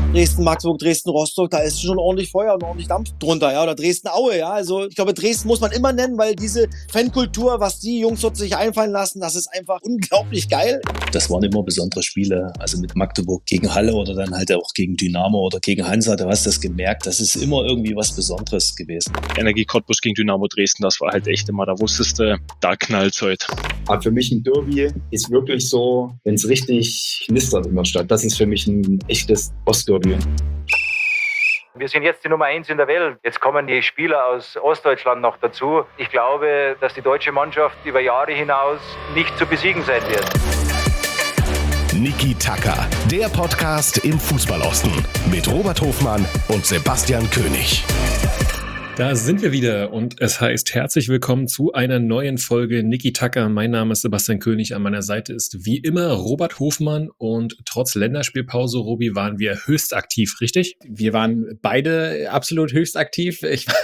Dresden, Magdeburg, Dresden, Rostock, da ist schon ordentlich Feuer und ordentlich Dampf drunter, ja, oder Dresden-Aue, ja, also ich glaube, Dresden muss man immer nennen, weil diese Fankultur, was die Jungs dort sich einfallen lassen, das ist einfach unglaublich geil. Das waren immer besondere Spiele, also mit Magdeburg gegen Halle oder dann halt auch gegen Dynamo oder gegen Hansa, da hast du das gemerkt, das ist immer irgendwie was Besonderes gewesen. Energie Cottbus gegen Dynamo Dresden, das war halt echt immer, da wusstest du, da knallt's heute. Aber für mich ein Derby ist wirklich so, wenn es richtig knistert in der Stadt, das ist für mich ein echtes Ostderby. Wir sind jetzt die Nummer 1 in der Welt. Jetzt kommen die Spieler aus Ostdeutschland noch dazu. Ich glaube, dass die deutsche Mannschaft über Jahre hinaus nicht zu besiegen sein wird. Niki Tacker, der Podcast im Fußballosten mit Robert Hofmann und Sebastian König. Da sind wir wieder und es heißt herzlich willkommen zu einer neuen Folge Niki Tacker. Mein Name ist Sebastian König, an meiner Seite ist wie immer Robert Hofmann und trotz Länderspielpause, Robi, waren wir höchst aktiv, richtig? Wir waren beide absolut höchst aktiv.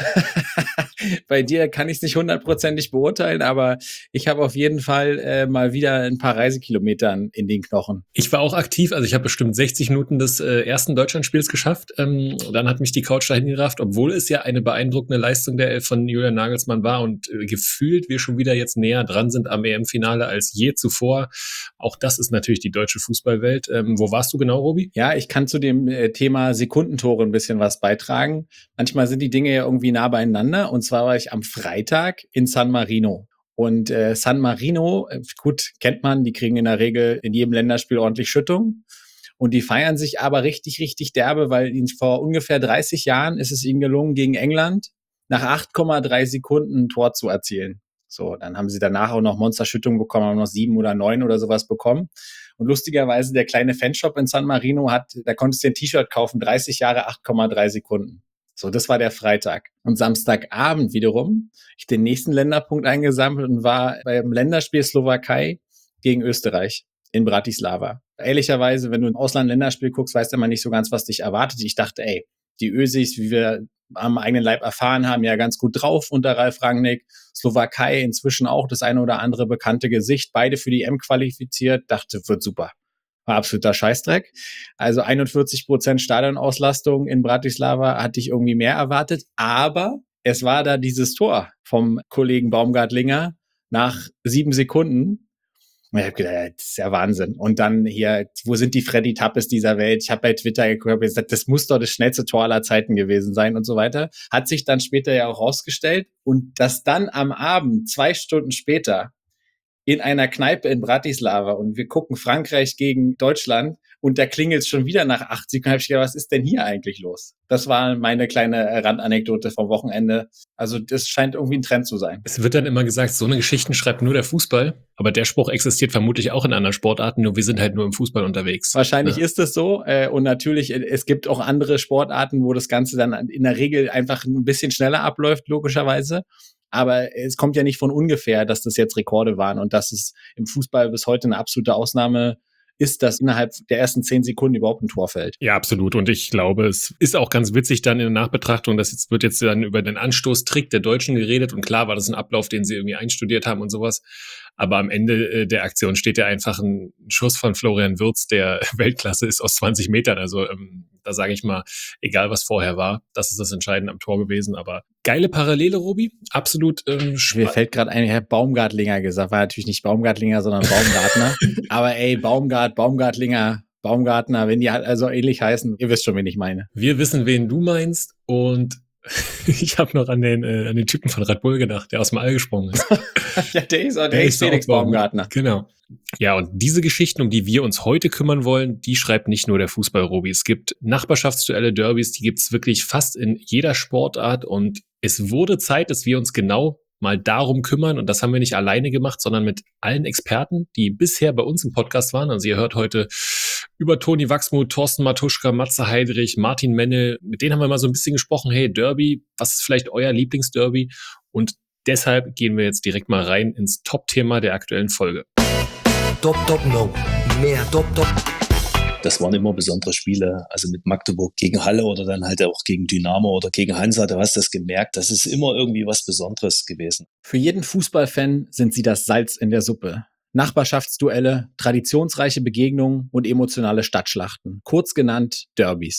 Bei dir kann ich es nicht 100% beurteilen, aber ich habe auf jeden Fall mal wieder ein paar Reisekilometer in den Knochen. Ich war auch aktiv, also ich habe bestimmt 60 Minuten des ersten Deutschlandspiels geschafft. Dann hat mich die Couch dahin gerafft, obwohl es ja eine beeindruckende Leistung von Julian Nagelsmann war und gefühlt wir schon wieder jetzt näher dran sind am EM-Finale als je zuvor. Auch das ist natürlich die deutsche Fußballwelt. Wo warst du genau, Robi? Ja, ich kann zu dem Thema Sekundentore ein bisschen was beitragen. Manchmal sind die Dinge ja irgendwie nah beieinander und zwar war ich am Freitag in San Marino. Und San Marino, gut, kennt man, die kriegen in der Regel in jedem Länderspiel ordentlich Schüttung. Und die feiern sich aber richtig, richtig derbe, weil ihnen vor ungefähr 30 Jahren ist es ihnen gelungen, gegen England nach 8,3 Sekunden ein Tor zu erzielen. So, dann haben sie danach auch noch Monsterschüttung bekommen, haben noch 7 oder 9 oder sowas bekommen. Und lustigerweise, der kleine Fanshop in San Marino da konntest du ein T-Shirt kaufen, 30 Jahre, 8,3 Sekunden. So, das war der Freitag. Und Samstagabend wiederum, ich den nächsten Länderpunkt eingesammelt und war beim Länderspiel Slowakei gegen Österreich in Bratislava. Ehrlicherweise, wenn du im Ausland-Länderspiel guckst, weißt du immer nicht so ganz, was dich erwartet. Ich dachte, die Ösis, wie wir am eigenen Leib erfahren haben, ja ganz gut drauf unter Ralf Rangnick. Slowakei inzwischen auch das eine oder andere bekannte Gesicht. Beide für die EM qualifiziert. Dachte, wird super. War absoluter Scheißdreck. Also 41% Stadionauslastung in Bratislava hatte ich irgendwie mehr erwartet. Aber es war da dieses Tor vom Kollegen Baumgartlinger nach 7 Sekunden. Und ich habe gedacht, das ist ja Wahnsinn. Und dann hier, wo sind die Freddy Tappes dieser Welt? Ich habe bei Twitter geguckt, gesagt, das muss doch das schnellste Tor aller Zeiten gewesen sein und so weiter. Hat sich dann später ja auch rausgestellt. Und dass dann am Abend, 2 Stunden später, in einer Kneipe in Bratislava und wir gucken Frankreich gegen Deutschland und da klingelt es schon wieder nach 8 Sekunden. Hab ich gedacht, was ist denn hier eigentlich los? Das war meine kleine Randanekdote vom Wochenende. Also das scheint irgendwie ein Trend zu sein. Es wird dann immer gesagt, so eine Geschichten schreibt nur der Fußball. Aber der Spruch existiert vermutlich auch in anderen Sportarten, nur wir sind halt nur im Fußball unterwegs. Wahrscheinlich ist es so. Und natürlich, es gibt auch andere Sportarten, wo das Ganze dann in der Regel einfach ein bisschen schneller abläuft, logischerweise. Aber es kommt ja nicht von ungefähr, dass das jetzt Rekorde waren und dass es im Fußball bis heute eine absolute Ausnahme ist, dass innerhalb der ersten 10 Sekunden überhaupt ein Tor fällt. Ja, absolut. Und ich glaube, es ist auch ganz witzig dann in der Nachbetrachtung, wird jetzt dann über den Anstoßtrick der Deutschen geredet und klar war das ein Ablauf, den sie irgendwie einstudiert haben und sowas. Aber am Ende der Aktion steht ja einfach ein Schuss von Florian Wirtz, der Weltklasse ist aus 20 Metern. Also da sage ich mal, egal was vorher war, das ist das Entscheidende am Tor gewesen. Aber geile Parallele, Robi. Absolut Mir fällt gerade ein, ich habe Baumgartlinger gesagt. War natürlich nicht Baumgartlinger, sondern Baumgartner. Aber Baumgartlinger, Baumgartner, wenn die halt also ähnlich heißen, ihr wisst schon, wen ich meine. Wir wissen, wen du meinst und ich habe noch an den Typen von Red Bull gedacht, der aus dem All gesprungen ist. Ja, der ist Felix Baumgartner. Genau. Ja, und diese Geschichten, um die wir uns heute kümmern wollen, die schreibt nicht nur der Fußball-Robi. Es gibt Nachbarschaftsduelle, Derbys, die gibt's wirklich fast in jeder Sportart und es wurde Zeit, dass wir uns genau mal darum kümmern und das haben wir nicht alleine gemacht, sondern mit allen Experten, die bisher bei uns im Podcast waren. Also ihr hört heute über Toni Wachsmuth, Thorsten Matuschka, Matze Heidrich, Martin Menne. Mit denen haben wir mal so ein bisschen gesprochen. Hey, Derby, was ist vielleicht euer Lieblingsderby? Und deshalb gehen wir jetzt direkt mal rein ins Top-Thema der aktuellen Folge. No. Mehr Top. Das waren immer besondere Spiele, also mit Magdeburg gegen Halle oder dann halt auch gegen Dynamo oder gegen Hansa, da hast du das gemerkt, das ist immer irgendwie was Besonderes gewesen. Für jeden Fußballfan sind sie das Salz in der Suppe. Nachbarschaftsduelle, traditionsreiche Begegnungen und emotionale Stadtschlachten, kurz genannt Derbys.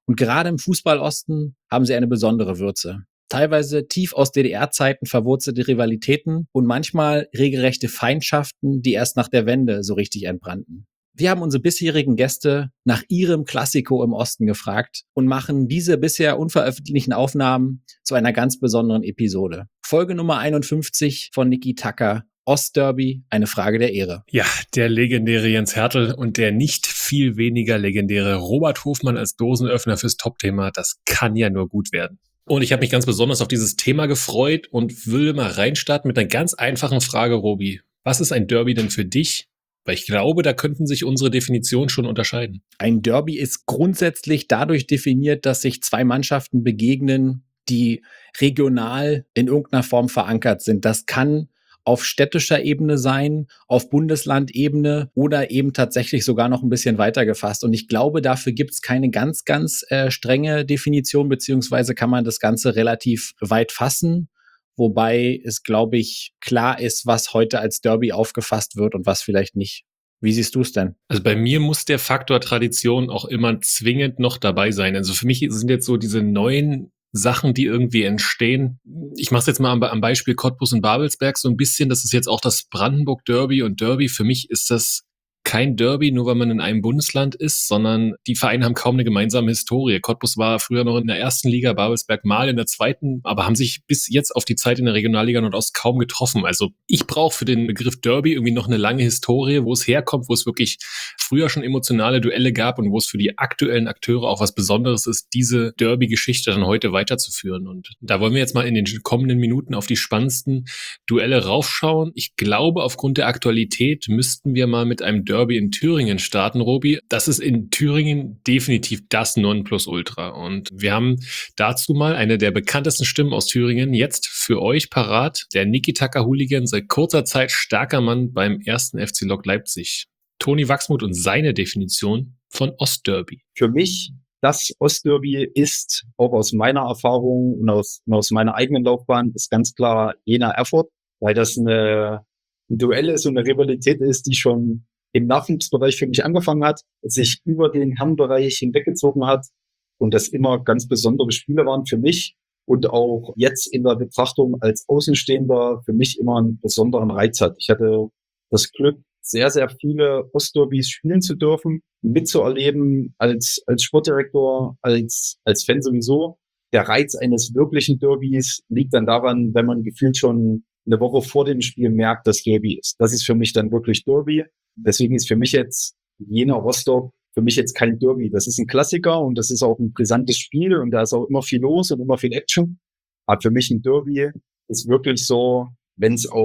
Und gerade im Fußballosten haben sie eine besondere Würze. Teilweise tief aus DDR-Zeiten verwurzelte Rivalitäten und manchmal regelrechte Feindschaften, die erst nach der Wende so richtig entbrannten. Wir haben unsere bisherigen Gäste nach ihrem Klassiko im Osten gefragt und machen diese bisher unveröffentlichten Aufnahmen zu einer ganz besonderen Episode. Folge Nummer 51 von Niki Tacker, Ostderby, eine Frage der Ehre. Ja, der legendäre Jens Hertel und der nicht viel weniger legendäre Robert Hofmann als Dosenöffner fürs Top-Thema, das kann ja nur gut werden. Und ich habe mich ganz besonders auf dieses Thema gefreut und will mal reinstarten mit einer ganz einfachen Frage, Robi. Was ist ein Derby denn für dich? Weil ich glaube, da könnten sich unsere Definitionen schon unterscheiden. Ein Derby ist grundsätzlich dadurch definiert, dass sich zwei Mannschaften begegnen, die regional in irgendeiner Form verankert sind. Das kann auf städtischer Ebene sein, auf Bundeslandebene oder eben tatsächlich sogar noch ein bisschen weiter gefasst. Und ich glaube, dafür gibt es keine ganz strenge Definition, beziehungsweise kann man das Ganze relativ weit fassen. Wobei es, glaube ich, klar ist, was heute als Derby aufgefasst wird und was vielleicht nicht. Wie siehst du es denn? Also bei mir muss der Faktor Tradition auch immer zwingend noch dabei sein. Also für mich sind jetzt so diese neuen Sachen, die irgendwie entstehen. Ich mache es jetzt mal am Beispiel Cottbus und Babelsberg so ein bisschen. Das ist jetzt auch das Brandenburg-Derby und Derby. Für mich ist das kein Derby, nur weil man in einem Bundesland ist, sondern die Vereine haben kaum eine gemeinsame Historie. Cottbus war früher noch in der ersten Liga, Babelsberg mal in der zweiten, aber haben sich bis jetzt auf die Zeit in der Regionalliga Nordost kaum getroffen. Also ich brauche für den Begriff Derby irgendwie noch eine lange Historie, wo es herkommt, wo es wirklich früher schon emotionale Duelle gab und wo es für die aktuellen Akteure auch was Besonderes ist, diese Derby-Geschichte dann heute weiterzuführen. Und da wollen wir jetzt mal in den kommenden Minuten auf die spannendsten Duelle raufschauen. Ich glaube, aufgrund der Aktualität müssten wir mal mit einem Derby in Thüringen starten, Robi. Das ist in Thüringen definitiv das Nonplusultra. Und wir haben dazu mal eine der bekanntesten Stimmen aus Thüringen jetzt für euch parat. Der Niki Tacker Hooligan, seit kurzer Zeit starker Mann beim 1. FC Lok Leipzig. Toni Wachsmuth und seine Definition von Ostderby. Für mich, das Ostderby ist, auch aus meiner Erfahrung und aus meiner eigenen Laufbahn, ist ganz klar Jena Erfurt, weil das ein Duell ist und eine Rivalität ist, die schon im Nachwuchsbereich für mich angefangen hat, sich über den Herrenbereich hinweggezogen hat und das immer ganz besondere Spiele waren für mich und auch jetzt in der Betrachtung als Außenstehender für mich immer einen besonderen Reiz hat. Ich hatte das Glück, sehr, sehr viele Ostderbys spielen zu dürfen, mitzuerleben als Sportdirektor, als Fan sowieso. Der Reiz eines wirklichen Derbys liegt dann daran, wenn man gefühlt schon eine Woche vor dem Spiel merkt, dass Derby ist. Das ist für mich dann wirklich Derby. Deswegen ist für mich jetzt Jena Rostock für mich jetzt kein Derby. Das ist ein Klassiker und das ist auch ein brisantes Spiel und da ist auch immer viel los und immer viel Action. Aber für mich ein Derby ist wirklich so, wenn es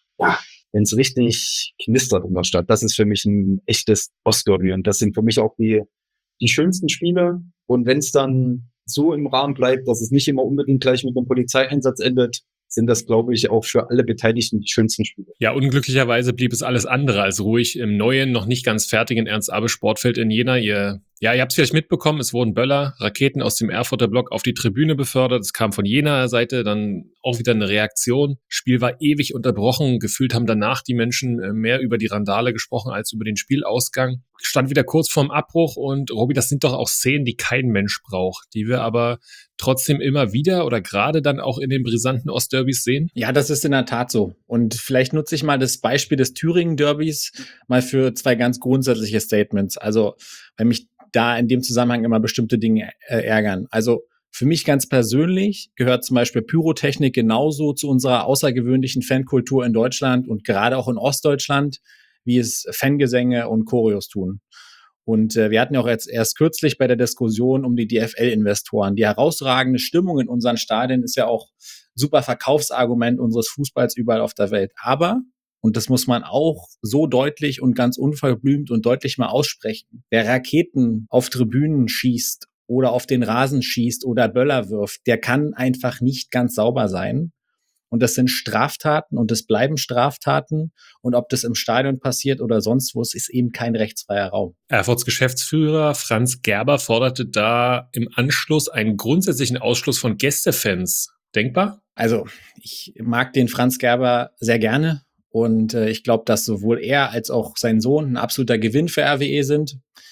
richtig knistert in der Stadt. Das ist für mich ein echtes Ostderby und das sind für mich auch die schönsten Spiele. Und wenn es dann so im Rahmen bleibt, dass es nicht immer unbedingt gleich mit einem Polizeieinsatz endet, sind das, glaube ich, auch für alle Beteiligten die schönsten Spiele. Ja, unglücklicherweise blieb es alles andere als ruhig im neuen, noch nicht ganz fertigen Ernst-Abbe-Sportfeld in Jena. Ihr habt es vielleicht mitbekommen, es wurden Böller, Raketen aus dem Erfurter Block auf die Tribüne befördert. Es kam von Jenaer Seite dann auch wieder eine Reaktion. Spiel war ewig unterbrochen. Gefühlt haben danach die Menschen mehr über die Randale gesprochen als über den Spielausgang. Stand wieder kurz vorm Abbruch und Robi, das sind doch auch Szenen, die kein Mensch braucht, die wir aber trotzdem immer wieder oder gerade dann auch in den brisanten Ostderbys sehen? Ja, das ist in der Tat so. Und vielleicht nutze ich mal das Beispiel des Thüringen-Derbys mal für zwei ganz grundsätzliche Statements. Also, weil mich da in dem Zusammenhang immer bestimmte Dinge ärgern. Also für mich ganz persönlich gehört zum Beispiel Pyrotechnik genauso zu unserer außergewöhnlichen Fankultur in Deutschland und gerade auch in Ostdeutschland, wie es Fangesänge und Choreos tun. Und wir hatten ja auch jetzt erst kürzlich bei der Diskussion um die DFL-Investoren. Die herausragende Stimmung in unseren Stadien ist ja auch super Verkaufsargument unseres Fußballs überall auf der Welt. Aber, und das muss man auch so deutlich und ganz unverblümt und deutlich mal aussprechen, wer Raketen auf Tribünen schießt oder auf den Rasen schießt oder Böller wirft, der kann einfach nicht ganz sauber sein. Und das sind Straftaten und das bleiben Straftaten. Und ob das im Stadion passiert oder sonst wo, es ist eben kein rechtsfreier Raum. Erfurts Geschäftsführer Franz Gerber forderte da im Anschluss einen grundsätzlichen Ausschluss von Gästefans. Denkbar? Also ich mag den Franz Gerber sehr gerne. Und ich glaube, dass sowohl er als auch sein Sohn ein absoluter Gewinn für RWE sind.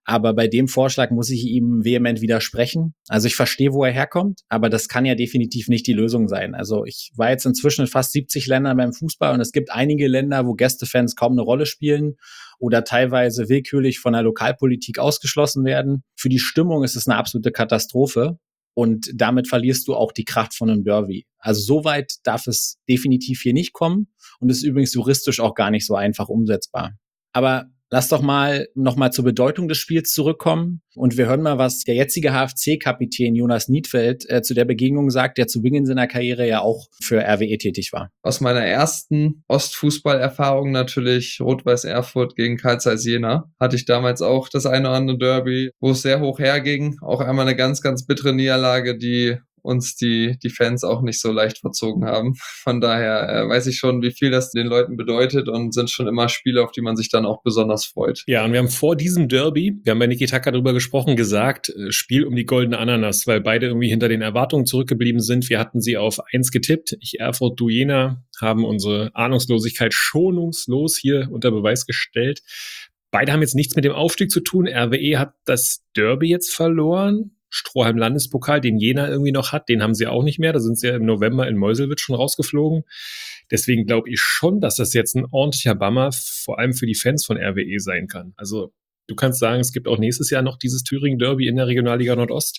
Aber bei dem Vorschlag muss ich ihm vehement widersprechen. Also ich verstehe, wo er herkommt, aber das kann ja definitiv nicht die Lösung sein. Also ich war jetzt inzwischen in fast 70 Ländern beim Fußball und es gibt einige Länder, wo Gästefans kaum eine Rolle spielen oder teilweise willkürlich von der Lokalpolitik ausgeschlossen werden. Für die Stimmung ist es eine absolute Katastrophe und damit verlierst du auch die Kraft von einem Derby. Also so weit darf es definitiv hier nicht kommen und ist übrigens juristisch auch gar nicht so einfach umsetzbar. Aber lass doch noch mal zur Bedeutung des Spiels zurückkommen und wir hören mal, was der jetzige HFC-Kapitän Jonas Niedfeld zu der Begegnung sagt, der zu Beginn seiner Karriere ja auch für RWE tätig war. Aus meiner ersten Ostfußballerfahrung natürlich Rot-Weiß Erfurt gegen Carl Zeiss Jena hatte ich damals auch das eine oder andere Derby, wo es sehr hoch herging. Auch einmal eine ganz, ganz bittere Niederlage, die uns die Fans auch nicht so leicht verzogen haben. Von daher weiß ich schon, wie viel das den Leuten bedeutet und sind schon immer Spiele, auf die man sich dann auch besonders freut. Ja, und wir haben vor diesem Derby, wir haben bei Niki Taka drüber gesprochen, gesagt, Spiel um die goldene Ananas, weil beide irgendwie hinter den Erwartungen zurückgeblieben sind. Wir hatten sie auf 1 getippt. Ich Erfurt, du Jena, haben unsere Ahnungslosigkeit schonungslos hier unter Beweis gestellt. Beide haben jetzt nichts mit dem Aufstieg zu tun. RWE hat das Derby jetzt verloren. Stroheim Landespokal, den Jena irgendwie noch hat, den haben sie auch nicht mehr. Da sind sie ja im November in Meuselwitz schon rausgeflogen. Deswegen glaube ich schon, dass das jetzt ein ordentlicher Bummer, vor allem für die Fans von RWE sein kann. Also du kannst sagen, es gibt auch nächstes Jahr noch dieses Thüringen-Derby in der Regionalliga Nordost.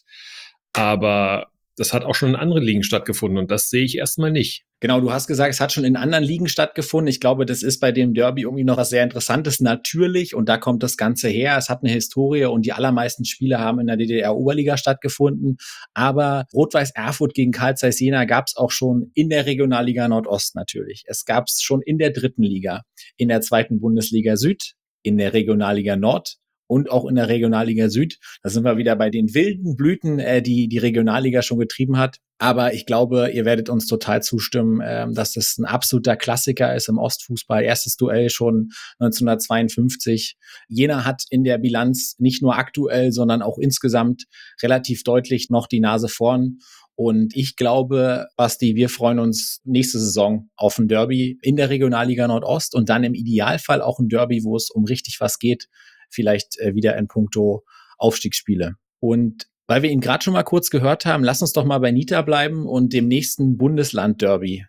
Aber das hat auch schon in anderen Ligen stattgefunden und das sehe ich erstmal nicht. Genau, du hast gesagt, es hat schon in anderen Ligen stattgefunden. Ich glaube, das ist bei dem Derby irgendwie noch was sehr Interessantes. Natürlich, und da kommt das Ganze her. Es hat eine Historie und die allermeisten Spiele haben in der DDR-Oberliga stattgefunden. Aber Rot-Weiß Erfurt gegen Carl Zeiss Jena gab es auch schon in der Regionalliga Nordost natürlich. Es gab es schon in der 3. Liga, in der 2. Bundesliga Süd, in der Regionalliga Nord und auch in der Regionalliga Süd. Da sind wir wieder bei den wilden Blüten, die Regionalliga schon getrieben hat. Aber ich glaube, ihr werdet uns total zustimmen, dass das ein absoluter Klassiker ist im Ostfußball. Erstes Duell schon 1952. Jena hat in der Bilanz nicht nur aktuell, sondern auch insgesamt relativ deutlich noch die Nase vorn. Und ich glaube, Basti, wir freuen uns nächste Saison auf ein Derby in der Regionalliga Nordost und dann im Idealfall auch ein Derby, wo es um richtig was geht. Vielleicht wieder in puncto Aufstiegsspiele. Und weil wir ihn gerade schon mal kurz gehört haben, lass uns doch mal bei Nita bleiben und dem nächsten Bundesland-Derby.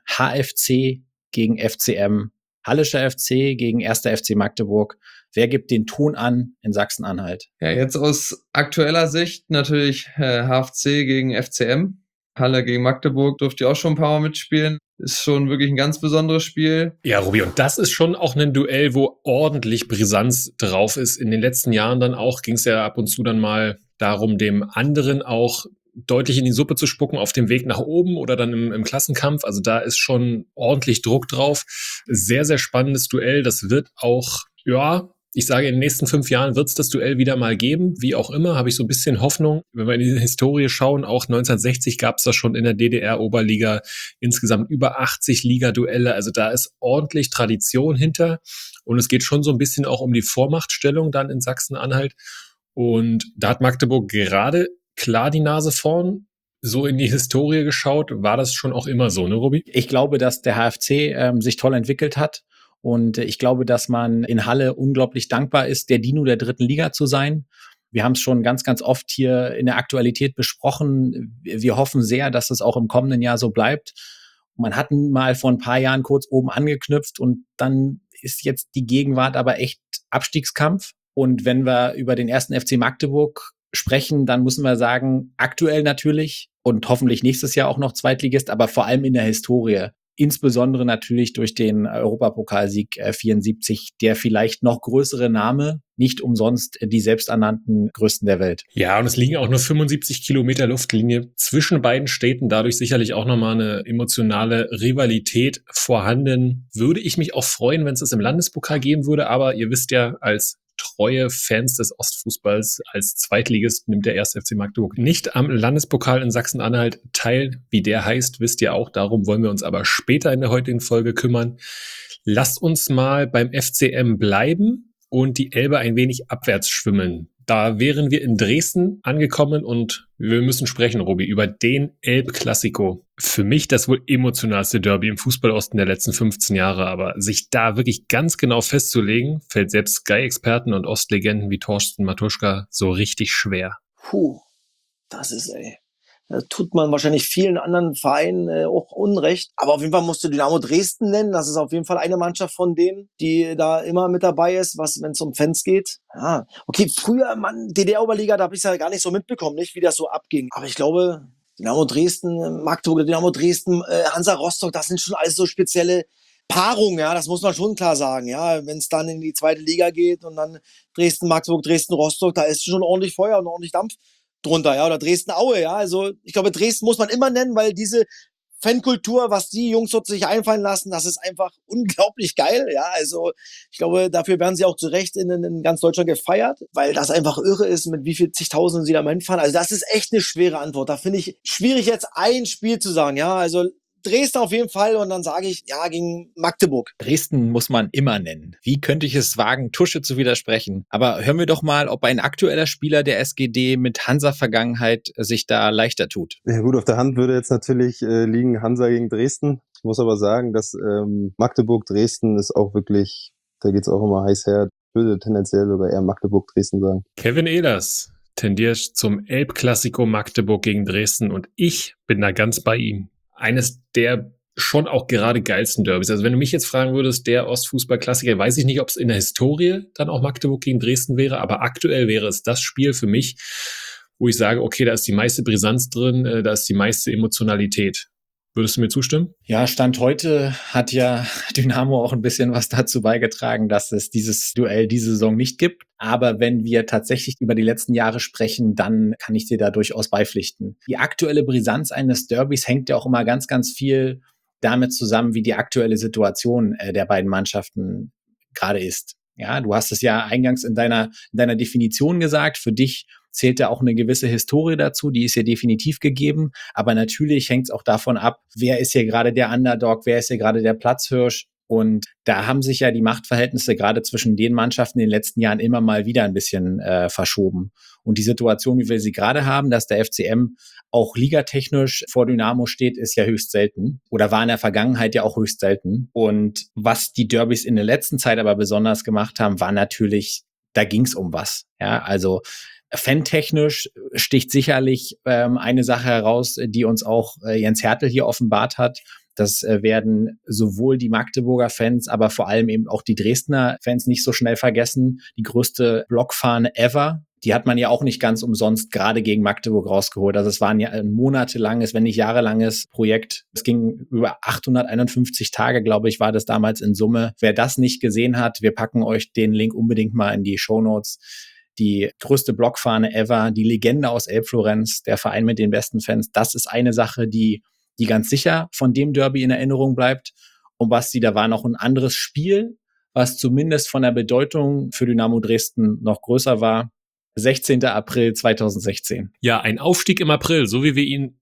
HFC gegen FCM, Hallischer FC gegen 1. FC Magdeburg. Wer gibt den Ton an in Sachsen-Anhalt? Ja, jetzt aus aktueller Sicht natürlich HFC gegen FCM. Halle gegen Magdeburg durfte ich auch schon ein paar Mal mitspielen. Ist schon wirklich ein ganz besonderes Spiel. Ja, Rubi, und das ist schon auch ein Duell, wo ordentlich Brisanz drauf ist. In den letzten Jahren dann auch ging es ja ab und zu dann mal darum, dem anderen auch deutlich in die Suppe zu spucken auf dem Weg nach oben oder dann im Klassenkampf. Also da ist schon ordentlich Druck drauf. Sehr, sehr spannendes Duell. Das wird auch, ja, ich sage, in den nächsten 5 Jahren wird es das Duell wieder mal geben. Wie auch immer, habe ich so ein bisschen Hoffnung. Wenn wir in die Historie schauen, auch 1960 gab es das schon in der DDR-Oberliga insgesamt über 80 Liga-Duelle. Also da ist ordentlich Tradition hinter. Und es geht schon so ein bisschen auch um die Vormachtstellung dann in Sachsen-Anhalt. Und da hat Magdeburg gerade klar die Nase vorn. So in die Historie geschaut, war das schon auch immer so, ne, Rubi? Ich glaube, dass der HFC sich toll entwickelt hat. Und ich glaube, dass man in Halle unglaublich dankbar ist, der Dino der 3. Liga zu sein. Wir haben es schon ganz, ganz oft hier in der Aktualität besprochen. Wir hoffen sehr, dass es auch im kommenden Jahr so bleibt. Man hat mal vor ein paar Jahren kurz oben angeknüpft und dann ist jetzt die Gegenwart aber echt Abstiegskampf. Und wenn wir über den 1. FC Magdeburg sprechen, dann müssen wir sagen, aktuell natürlich und hoffentlich nächstes Jahr auch noch Zweitligist, aber vor allem in der Historie. Insbesondere natürlich durch den Europapokalsieg 74, der vielleicht noch größere Name, nicht umsonst die selbsternannten Größten der Welt. Ja, und es liegen auch nur 75 Kilometer Luftlinie zwischen beiden Städten, dadurch sicherlich auch nochmal eine emotionale Rivalität vorhanden. Würde ich mich auch freuen, wenn es das im Landespokal geben würde, aber ihr wisst ja, als treue Fans des Ostfußballs, als Zweitligist nimmt der 1. FC Magdeburg nicht am Landespokal in Sachsen-Anhalt teil. Wie der heißt, wisst ihr auch. Darum wollen wir uns aber später in der heutigen Folge kümmern. Lasst uns mal beim FCM bleiben und die Elbe ein wenig abwärts schwimmen. Da wären wir in Dresden angekommen und wir müssen sprechen, Robi, über den Elb-Klassiko. Für mich das wohl emotionalste Derby im Fußballosten der letzten 15 Jahre, aber sich da wirklich ganz genau festzulegen, fällt selbst Sky-Experten und Ostlegenden wie Thorsten Matuschka so richtig schwer. Puh, das ist, da tut man wahrscheinlich vielen anderen Vereinen auch Unrecht. Aber auf jeden Fall musst du Dynamo Dresden nennen. Das ist auf jeden Fall eine Mannschaft von denen, die da immer mit dabei ist, wenn es um Fans geht. Ja, okay, früher, DDR-Oberliga, da habe ich es ja gar nicht so mitbekommen, nicht, wie das so abging. Aber ich glaube, Dynamo Dresden, Magdeburg, Dynamo Dresden, Hansa Rostock, das sind schon alles so spezielle Paarungen, ja, das muss man schon klar sagen, ja. Wenn es dann in die zweite Liga geht und dann Dresden, Magdeburg, Dresden, Rostock, da ist schon ordentlich Feuer und ordentlich Dampf drunter, ja, oder Dresden-Aue, ja, also ich glaube, Dresden muss man immer nennen, weil diese Fankultur, was die Jungs dort sich einfallen lassen, das ist einfach unglaublich geil, ja, also ich glaube, dafür werden sie auch zu Recht in ganz Deutschland gefeiert, weil das einfach irre ist, mit wie viel zigtausenden sie da mal hinfahren, also das ist echt eine schwere Antwort, da finde ich schwierig jetzt ein Spiel zu sagen, ja, also Dresden auf jeden Fall und dann sage ich, ja, gegen Magdeburg. Dresden muss man immer nennen. Wie könnte ich es wagen, Tusche zu widersprechen? Aber hören wir doch mal, ob ein aktueller Spieler der SGD mit Hansa-Vergangenheit sich da leichter tut. Ja gut, auf der Hand würde jetzt natürlich liegen Hansa gegen Dresden. Ich muss aber sagen, dass Magdeburg-Dresden ist auch wirklich, da geht's auch immer heiß her. Ich würde tendenziell sogar eher Magdeburg-Dresden sagen. Kevin Ehlers tendiert zum Elb-Klassiko Magdeburg gegen Dresden und ich bin da ganz bei ihm. Eines der schon auch gerade geilsten Derbys. Also wenn du mich jetzt fragen würdest, der Ostfußball-Klassiker, weiß ich nicht, ob es in der Historie dann auch Magdeburg gegen Dresden wäre, aber aktuell wäre es das Spiel für mich, wo ich sage, okay, da ist die meiste Brisanz drin, da ist die meiste Emotionalität. Würdest du mir zustimmen? Ja, Stand heute hat ja Dynamo auch ein bisschen was dazu beigetragen, dass es dieses Duell diese Saison nicht gibt. Aber wenn wir tatsächlich über die letzten Jahre sprechen, dann kann ich dir da durchaus beipflichten. Die aktuelle Brisanz eines Derbys hängt ja auch immer ganz, ganz viel damit zusammen, wie die aktuelle Situation der beiden Mannschaften gerade ist. Ja, du hast es ja eingangs in deiner Definition gesagt. Für dich zählt da auch eine gewisse Historie dazu, die ist ja definitiv gegeben. Aber natürlich hängt es auch davon ab, wer ist hier gerade der Underdog, wer ist hier gerade der Platzhirsch. Und da haben sich ja die Machtverhältnisse gerade zwischen den Mannschaften in den letzten Jahren immer mal wieder ein bisschen verschoben. Und die Situation, wie wir sie gerade haben, dass der FCM auch ligatechnisch vor Dynamo steht, ist ja höchst selten oder war in der Vergangenheit ja auch höchst selten. Und was die Derbys in der letzten Zeit aber besonders gemacht haben, war natürlich, da ging es um was. Ja, also fantechnisch sticht sicherlich eine Sache heraus, die uns auch Jens Hertel hier offenbart hat. Das werden sowohl die Magdeburger Fans, aber vor allem eben auch die Dresdner Fans nicht so schnell vergessen. Die größte Blockfahne ever. Die hat man ja auch nicht ganz umsonst gerade gegen Magdeburg rausgeholt. Also es war ein monatelanges, wenn nicht jahrelanges Projekt. Es ging über 851 Tage, glaube ich, war das damals in Summe. Wer das nicht gesehen hat, wir packen euch den Link unbedingt mal in die Shownotes. Die größte Blockfahne ever, die Legende aus Elbflorenz, der Verein mit den besten Fans. Das ist eine Sache, die ganz sicher von dem Derby in Erinnerung bleibt. Und Basti, da war noch ein anderes Spiel, was zumindest von der Bedeutung für Dynamo Dresden noch größer war. 16. April 2016. Ja, ein Aufstieg im April, so wie wir ihn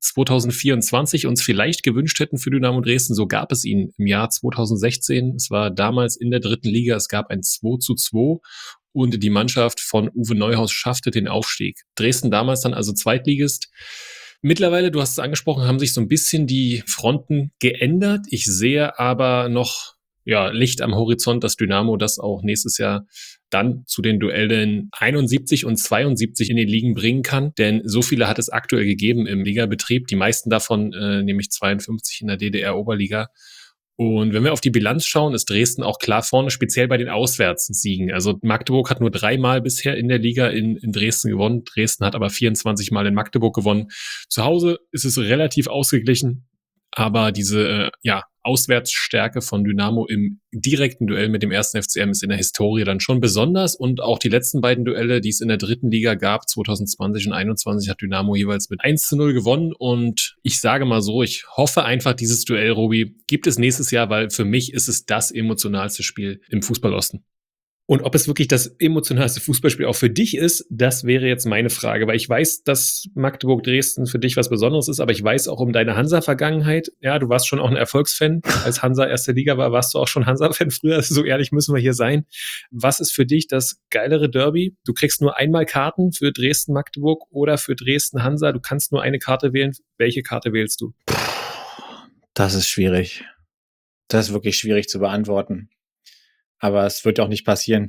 2024 uns vielleicht gewünscht hätten für Dynamo Dresden, so gab es ihn im Jahr 2016. Es war damals in der dritten Liga, es gab ein 2:2 und die Mannschaft von Uwe Neuhaus schaffte den Aufstieg. Dresden damals dann also Zweitligist. Mittlerweile, du hast es angesprochen, haben sich so ein bisschen die Fronten geändert. Ich sehe aber noch Licht am Horizont, dass Dynamo das auch nächstes Jahr dann zu den Duellen 71 und 72 in den Ligen bringen kann. Denn so viele hat es aktuell gegeben im Ligabetrieb. Die meisten davon, nämlich 52 in der DDR-Oberliga. Und wenn wir auf die Bilanz schauen, ist Dresden auch klar vorne, speziell bei den Auswärtssiegen. Also Magdeburg hat nur 3 Mal bisher in der Liga in Dresden gewonnen. Dresden hat aber 24 Mal in Magdeburg gewonnen. Zu Hause ist es relativ ausgeglichen. Aber diese Auswärtsstärke von Dynamo im direkten Duell mit dem 1. FCM ist in der Historie dann schon besonders. Und auch die letzten beiden Duelle, die es in der dritten Liga gab, 2020 und 2021, hat Dynamo jeweils mit 1:0 gewonnen. Und ich sage mal so, ich hoffe einfach, dieses Duell, Robi, gibt es nächstes Jahr, weil für mich ist es das emotionalste Spiel im Fußballosten. Und ob es wirklich das emotionalste Fußballspiel auch für dich ist, das wäre jetzt meine Frage, weil ich weiß, dass Magdeburg-Dresden für dich was Besonderes ist, aber ich weiß auch um deine Hansa-Vergangenheit. Ja, du warst schon auch ein Erfolgsfan. Als Hansa erste Liga war, warst du auch schon Hansa-Fan früher. So ehrlich müssen wir hier sein. Was ist für dich das geilere Derby? Du kriegst nur einmal Karten für Dresden-Magdeburg oder für Dresden-Hansa. Du kannst nur eine Karte wählen. Welche Karte wählst du? Das ist schwierig. Das ist wirklich schwierig zu beantworten. Aber es wird auch nicht passieren,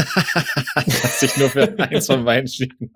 dass ich nur für eins von beiden Spielen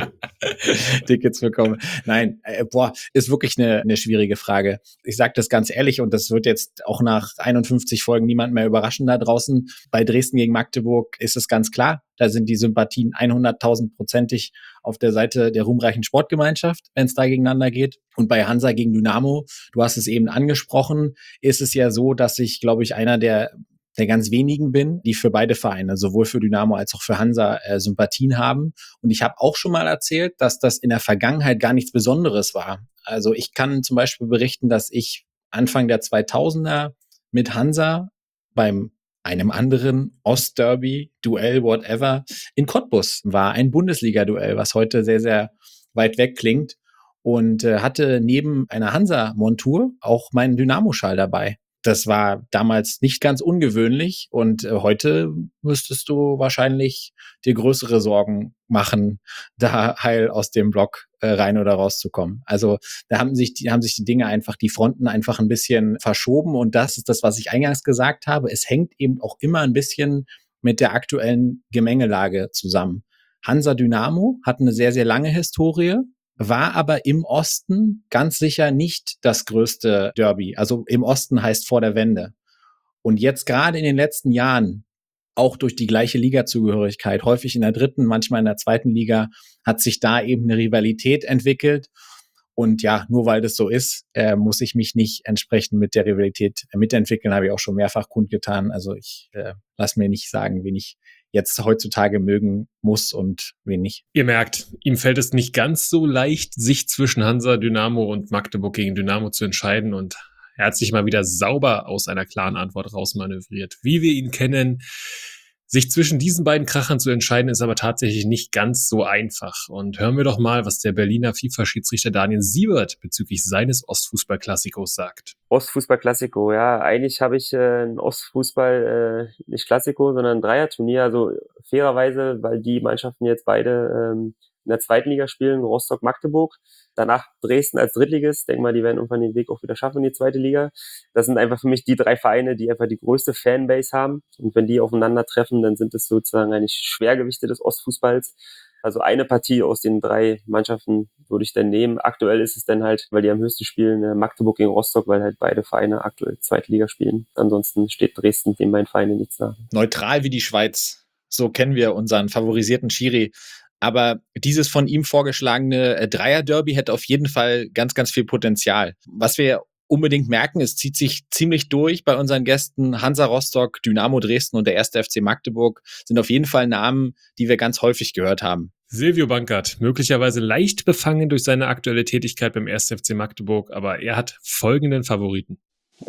Tickets bekomme. Nein, ist wirklich eine schwierige Frage. Ich sage das ganz ehrlich und das wird jetzt auch nach 51 Folgen niemand mehr überraschen da draußen. Bei Dresden gegen Magdeburg ist es ganz klar, da sind die Sympathien 100.000%ig auf der Seite der ruhmreichen Sportgemeinschaft, wenn es da gegeneinander geht. Und bei Hansa gegen Dynamo, du hast es eben angesprochen, ist es ja so, dass ich, glaube ich, einer der ganz wenigen bin, die für beide Vereine, sowohl für Dynamo als auch für Hansa, Sympathien haben. Und ich habe auch schon mal erzählt, dass das in der Vergangenheit gar nichts Besonderes war. Also ich kann zum Beispiel berichten, dass ich Anfang der 2000er mit Hansa beim einem anderen Ostderby, Duell, whatever, in Cottbus war. Ein Bundesliga-Duell, was heute sehr, sehr weit weg klingt. Und hatte neben einer Hansa-Montur auch meinen Dynamo-Schal dabei. Das war damals nicht ganz ungewöhnlich und heute müsstest du wahrscheinlich dir größere Sorgen machen, da heil aus dem Block rein oder rauszukommen. Also da haben sich die Dinge einfach, die Fronten einfach ein bisschen verschoben und das ist das, was ich eingangs gesagt habe. Es hängt eben auch immer ein bisschen mit der aktuellen Gemengelage zusammen. Hansa Dynamo hat eine sehr, sehr lange Historie, war aber im Osten ganz sicher nicht das größte Derby. Also im Osten heißt vor der Wende. Und jetzt gerade in den letzten Jahren, auch durch die gleiche Ligazugehörigkeit, häufig in der dritten, manchmal in der zweiten Liga, hat sich da eben eine Rivalität entwickelt. Und ja, nur weil das so ist, muss ich mich nicht entsprechend mit der Rivalität mitentwickeln, habe ich auch schon mehrfach kundgetan. Also ich lasse mir nicht sagen, wen ich jetzt heutzutage mögen muss und wen nicht. Ihr merkt, ihm fällt es nicht ganz so leicht, sich zwischen Hansa, Dynamo und Magdeburg gegen Dynamo zu entscheiden und er hat sich mal wieder sauber aus einer klaren Antwort rausmanövriert. Wie wir ihn kennen, sich zwischen diesen beiden Krachern zu entscheiden, ist aber tatsächlich nicht ganz so einfach. Und hören wir doch mal, was der Berliner FIFA-Schiedsrichter Daniel Siebert bezüglich seines Ostfußball-Klassikos sagt. Ostfußball-Klassiko, ja. Eigentlich habe ich ein Ostfußball, nicht Klassiko, sondern ein Dreierturnier. Also fairerweise, weil die Mannschaften jetzt beide in der zweiten Liga spielen, Rostock-Magdeburg. Danach Dresden als Drittligist. Denke mal, die werden irgendwann den Weg auch wieder schaffen in die zweite Liga. Das sind einfach für mich die drei Vereine, die einfach die größte Fanbase haben. Und wenn die aufeinandertreffen, dann sind es sozusagen eigentlich Schwergewichte des Ostfußballs. Also eine Partie aus den drei Mannschaften würde ich dann nehmen. Aktuell ist es dann halt, weil die am höchsten spielen, Magdeburg gegen Rostock, weil halt beide Vereine aktuell zweite Liga spielen. Ansonsten steht Dresden den beiden Vereinen nichts nach. Neutral wie die Schweiz. So kennen wir unseren favorisierten Schiri. Aber dieses von ihm vorgeschlagene Dreier-Derby hätte auf jeden Fall ganz, ganz viel Potenzial. Was wir unbedingt merken, es zieht sich ziemlich durch bei unseren Gästen. Hansa Rostock, Dynamo Dresden und der 1. FC Magdeburg sind auf jeden Fall Namen, die wir ganz häufig gehört haben. Silvio Bankert, möglicherweise leicht befangen durch seine aktuelle Tätigkeit beim 1. FC Magdeburg, aber er hat folgenden Favoriten.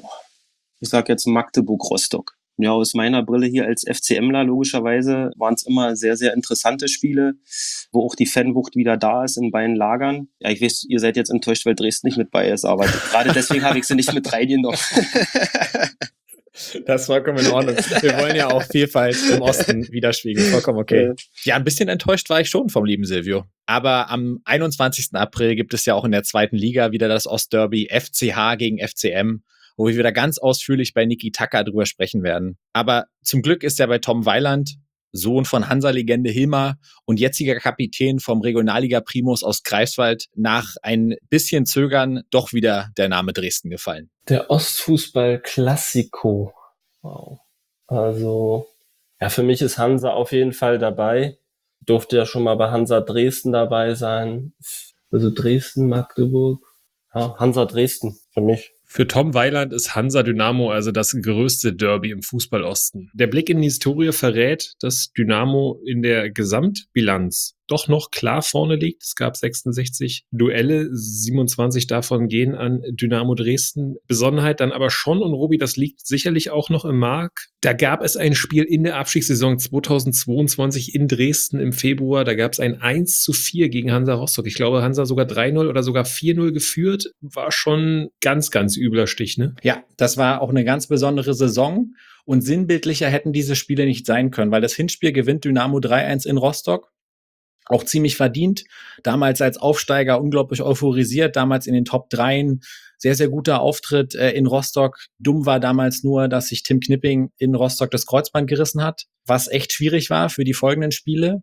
Ich sage jetzt Magdeburg-Rostock. Ja, aus meiner Brille hier als FCMler logischerweise waren es immer sehr, sehr interessante Spiele, wo auch die Fanwucht wieder da ist in beiden Lagern. Ja, ich weiß, ihr seid jetzt enttäuscht, weil Dresden nicht mit bei ist, aber gerade deswegen habe ich sie nicht mit reingenommen. Das ist vollkommen in Ordnung. Wir wollen ja auch Vielfalt im Osten widerspiegeln. Vollkommen okay. Ja, ein bisschen enttäuscht war ich schon vom lieben Silvio. Aber am 21. April gibt es ja auch in der zweiten Liga wieder das Ostderby FCH gegen FCM, wo wir wieder ganz ausführlich bei Niki Tacker drüber sprechen werden. Aber zum Glück ist er bei Tom Weiland, Sohn von Hansa-Legende Hilmar und jetziger Kapitän vom Regionalliga-Primus aus Greifswald, nach ein bisschen Zögern doch wieder der Name Dresden gefallen. Der Ostfußball-Klassiko. Wow. Also, ja, für mich ist Hansa auf jeden Fall dabei. Durfte ja schon mal bei Hansa Dresden dabei sein. Also Dresden, Magdeburg. Ja, Hansa Dresden für mich. Für Tom Weiland ist Hansa Dynamo also das größte Derby im Fußballosten. Der Blick in die Historie verrät, dass Dynamo in der Gesamtbilanz doch noch klar vorne liegt. Es gab 66 Duelle, 27 davon gehen an Dynamo Dresden. Besonderheit dann aber schon, und Robi, das liegt sicherlich auch noch im Mark, da gab es ein Spiel in der Abstiegssaison 2022 in Dresden im Februar. Da gab es ein 1:4 gegen Hansa Rostock. Ich glaube, Hansa sogar 3-0 oder sogar 4-0 geführt. War schon ganz, ganz übler Stich, ne? Ja, das war auch eine ganz besondere Saison. Und sinnbildlicher hätten diese Spiele nicht sein können, weil das Hinspiel gewinnt Dynamo 3-1 in Rostock. Auch ziemlich verdient. Damals als Aufsteiger unglaublich euphorisiert. Damals in den Top 3. Sehr, sehr guter Auftritt in Rostock. Dumm war damals nur, dass sich Tim Knipping in Rostock das Kreuzband gerissen hat, was echt schwierig war für die folgenden Spiele.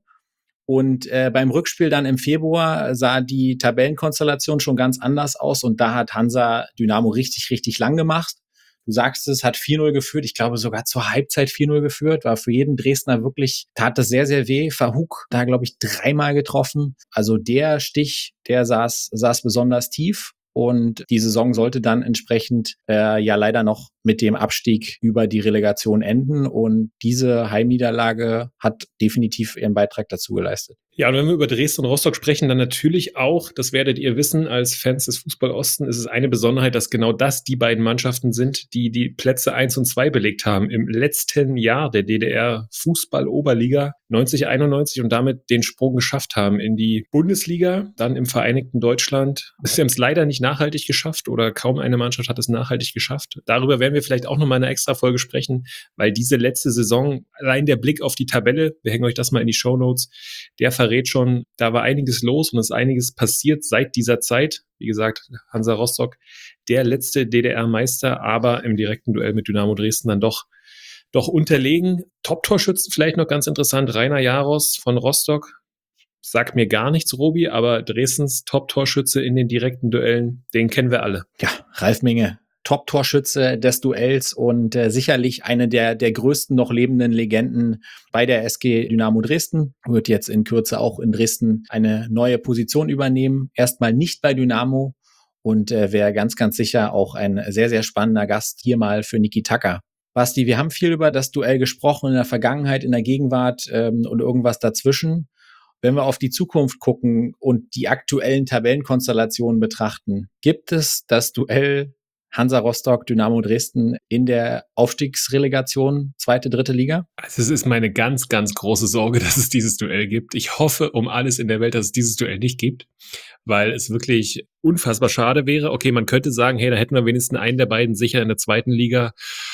Und beim Rückspiel dann im Februar sah die Tabellenkonstellation schon ganz anders aus. Und da hat Hansa Dynamo richtig, richtig lang gemacht. Du sagst es, hat 4-0 geführt. Ich glaube sogar zur Halbzeit 4-0 geführt. War für jeden Dresdner wirklich, tat das sehr, sehr weh. Verhug da, glaube ich, 3-mal getroffen. Also der Stich, der saß besonders tief. Und die Saison sollte dann entsprechend ja leider noch mit dem Abstieg über die Relegation enden. Und diese Heimniederlage hat definitiv ihren Beitrag dazu geleistet. Ja, und wenn wir über Dresden und Rostock sprechen, dann natürlich auch, das werdet ihr wissen, als Fans des Fußball Osten, ist es eine Besonderheit, dass genau das die beiden Mannschaften sind, die die Plätze 1 und 2 belegt haben im letzten Jahr der DDR Fußball-Oberliga 90/91 und damit den Sprung geschafft haben in die Bundesliga, dann im Vereinigten Deutschland. Sie haben es leider nicht nachhaltig geschafft oder kaum eine Mannschaft hat es nachhaltig geschafft. Darüber werden wir vielleicht auch nochmal in einer extra Folge sprechen, weil diese letzte Saison, allein der Blick auf die Tabelle, wir hängen euch das mal in die Shownotes, der verrät schon, da war einiges los und es ist einiges passiert seit dieser Zeit. Wie gesagt, Hansa Rostock, der letzte DDR-Meister, aber im direkten Duell mit Dynamo Dresden dann doch unterlegen. Top-Torschützen vielleicht noch ganz interessant, Rainer Jaros von Rostock. Sagt mir gar nichts, Robi, aber Dresdens Top-Torschütze in den direkten Duellen, den kennen wir alle. Ja, Ralf Minge, Top-Torschütze des Duells und sicherlich eine der größten noch lebenden Legenden bei der SG Dynamo Dresden. Wird jetzt in Kürze auch in Dresden eine neue Position übernehmen. Erstmal nicht bei Dynamo und wäre ganz, ganz sicher auch ein sehr, sehr spannender Gast hier mal für Niki Tacker. Basti, wir haben viel über das Duell gesprochen in der Vergangenheit, in der Gegenwart und irgendwas dazwischen. Wenn wir auf die Zukunft gucken und die aktuellen Tabellenkonstellationen betrachten, gibt es das Duell Hansa Rostock, Dynamo Dresden in der Aufstiegsrelegation, 2., 3. Liga? Also es ist meine ganz, ganz große Sorge, dass es dieses Duell gibt. Ich hoffe um alles in der Welt, dass es dieses Duell nicht gibt, weil es wirklich unfassbar schade wäre. Okay, man könnte sagen, hey, da hätten wir wenigstens einen der beiden sicher in der 2. Liga.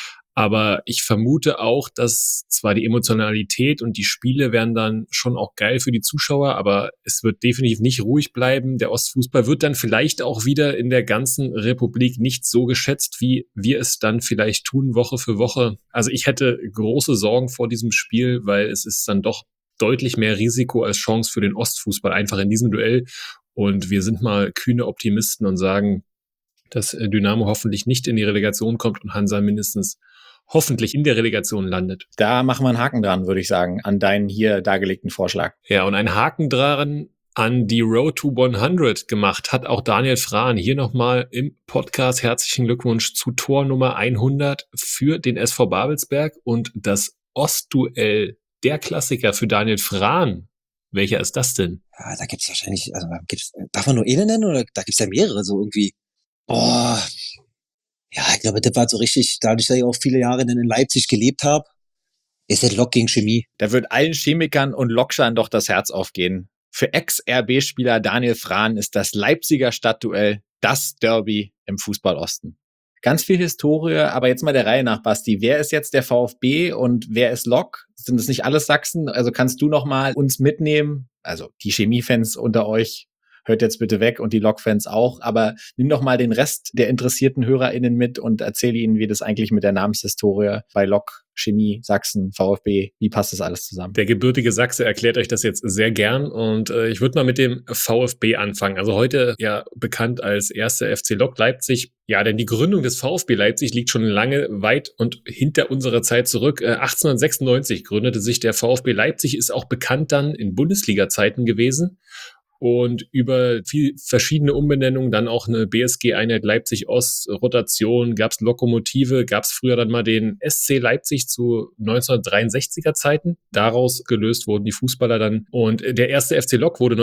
Aber ich vermute auch, dass zwar die Emotionalität und die Spiele wären dann schon auch geil für die Zuschauer, aber es wird definitiv nicht ruhig bleiben. Der Ostfußball wird dann vielleicht auch wieder in der ganzen Republik nicht so geschätzt, wie wir es dann vielleicht tun, Woche für Woche. Also ich hätte große Sorgen vor diesem Spiel, weil es ist dann doch deutlich mehr Risiko als Chance für den Ostfußball einfach in diesem Duell. Und wir sind mal kühne Optimisten und sagen, dass Dynamo hoffentlich nicht in die Relegation kommt und Hansa mindestens hoffentlich in der Relegation landet. Da machen wir einen Haken dran, würde ich sagen, an deinen hier dargelegten Vorschlag. Ja, und einen Haken dran an die Road to 100 gemacht hat auch Daniel Frahn. Hier nochmal im Podcast herzlichen Glückwunsch zu Tor Nummer 100 für den SV Babelsberg und das Ostduell, der Klassiker für Daniel Frahn. Welcher ist das denn? Ja, da gibt's wahrscheinlich, also darf man nur eine nennen oder da gibt's ja mehrere so irgendwie? Boah. Ja, ich glaube, das war so richtig, dadurch, dass ich auch viele Jahre dann in Leipzig gelebt habe, ist das Lok gegen Chemie. Da wird allen Chemikern und Lokschern doch das Herz aufgehen. Für Ex-RB-Spieler Daniel Frahn ist das Leipziger Stadtduell das Derby im Fußball-Osten. Ganz viel Historie, aber jetzt mal der Reihe nach, Basti. Wer ist jetzt der VfB und wer ist Lok? Sind das nicht alles Sachsen? Also kannst du noch mal uns mitnehmen? Also die Chemie-Fans unter euch, hört jetzt bitte weg und die Lok-Fans auch, aber nimm doch mal den Rest der interessierten HörerInnen mit und erzähl ihnen, wie das eigentlich mit der Namenshistorie bei Lok, Chemie, Sachsen, VfB, wie passt das alles zusammen? Der gebürtige Sachse erklärt euch das jetzt sehr gern und ich würde mal mit dem VfB anfangen. Also heute ja bekannt als erster FC Lok Leipzig. Ja, denn die Gründung des VfB Leipzig liegt schon lange weit und hinter unserer Zeit zurück. 1896 gründete sich der VfB Leipzig, ist auch bekannt dann in Bundesliga-Zeiten gewesen. und über verschiedene Umbenennungen, dann auch eine BSG-Einheit Leipzig-Ost, Rotation, gab's Lokomotive, gab's früher dann mal den SC Leipzig zu 1963er Zeiten. Daraus gelöst wurden die Fußballer dann. Und der erste FC Lok wurde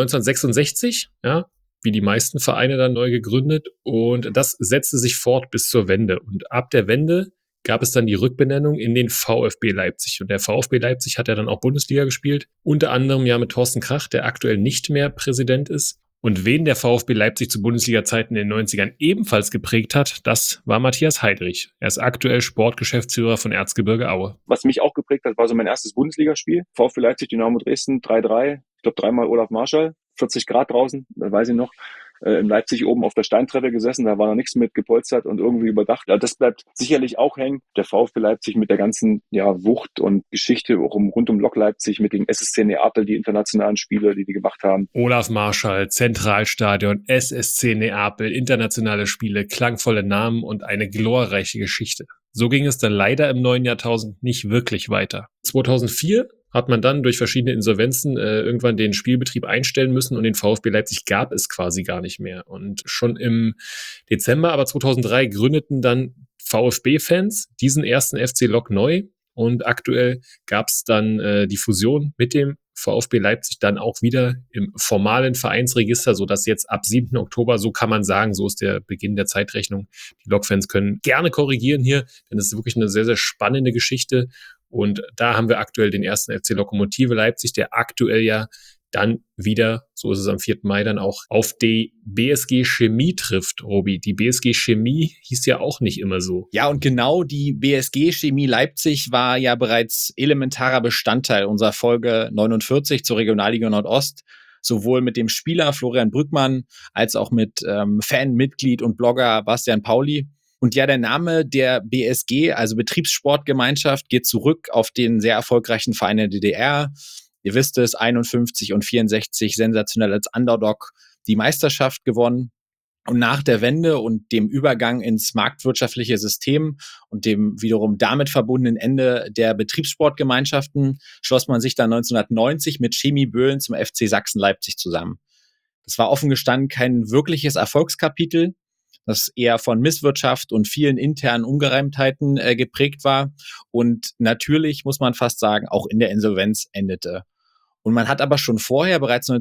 1966, ja, wie die meisten Vereine dann neu gegründet. Und das setzte sich fort bis zur Wende. Und ab der Wende gab es dann die Rückbenennung in den VfB Leipzig. Und der VfB Leipzig hat ja dann auch Bundesliga gespielt. Unter anderem ja mit Thorsten Krach, der aktuell nicht mehr Präsident ist. Und wen der VfB Leipzig zu Bundesliga-Zeiten in den 90ern ebenfalls geprägt hat, das war Matthias Heidrich. Er ist aktuell Sportgeschäftsführer von Erzgebirge Aue. Was mich auch geprägt hat, war so mein erstes Bundesligaspiel. VfB Leipzig, Dynamo Dresden, 3-3. Ich glaube, 3-mal Olaf Marschall. 40 Grad draußen, das weiß ich noch. In Leipzig oben auf der Steintreppe gesessen, da war noch nichts mit gepolstert und irgendwie überdacht. Das bleibt sicherlich auch hängen. Der VfB Leipzig mit der ganzen Wucht und Geschichte auch rund um Lok Leipzig mit dem SSC Neapel, die internationalen Spiele, die gemacht haben. Olaf Marschall, Zentralstadion, SSC Neapel, internationale Spiele, klangvolle Namen und eine glorreiche Geschichte. So ging es dann leider im neuen Jahrtausend nicht wirklich weiter. 2004 hat man dann durch verschiedene Insolvenzen irgendwann den Spielbetrieb einstellen müssen und den VfB Leipzig gab es quasi gar nicht mehr. Und schon im Dezember aber 2003 gründeten dann VfB-Fans diesen ersten FC Lok neu und aktuell gab es dann die Fusion mit dem VfB Leipzig dann auch wieder im formalen Vereinsregister, sodass jetzt ab 7. Oktober, so kann man sagen, so ist der Beginn der Zeitrechnung. Die Lok-Fans können gerne korrigieren hier, denn es ist wirklich eine sehr, sehr spannende Geschichte. Und da haben wir aktuell den ersten FC Lokomotive Leipzig, der aktuell ja dann wieder, so ist es am 4. Mai, dann auch auf die BSG Chemie trifft, Robi. Die BSG Chemie hieß ja auch nicht immer so. Ja, und genau die BSG Chemie Leipzig war ja bereits elementarer Bestandteil unserer Folge 49 zur Regionalliga Nordost. Sowohl mit dem Spieler Florian Brückmann als auch mit Fanmitglied und Blogger Bastian Pauli. Und ja, der Name der BSG, also Betriebssportgemeinschaft, geht zurück auf den sehr erfolgreichen Verein der DDR. Ihr wisst es, 51 und 64 sensationell als Underdog die Meisterschaft gewonnen. Und nach der Wende und dem Übergang ins marktwirtschaftliche System und dem wiederum damit verbundenen Ende der Betriebssportgemeinschaften schloss man sich dann 1990 mit Chemie Böhlen zum FC Sachsen Leipzig zusammen. Das war offen gestanden kein wirkliches Erfolgskapitel, das eher von Misswirtschaft und vielen internen Ungereimtheiten geprägt war und natürlich, muss man fast sagen, auch in der Insolvenz endete. Und man hat aber schon vorher, bereits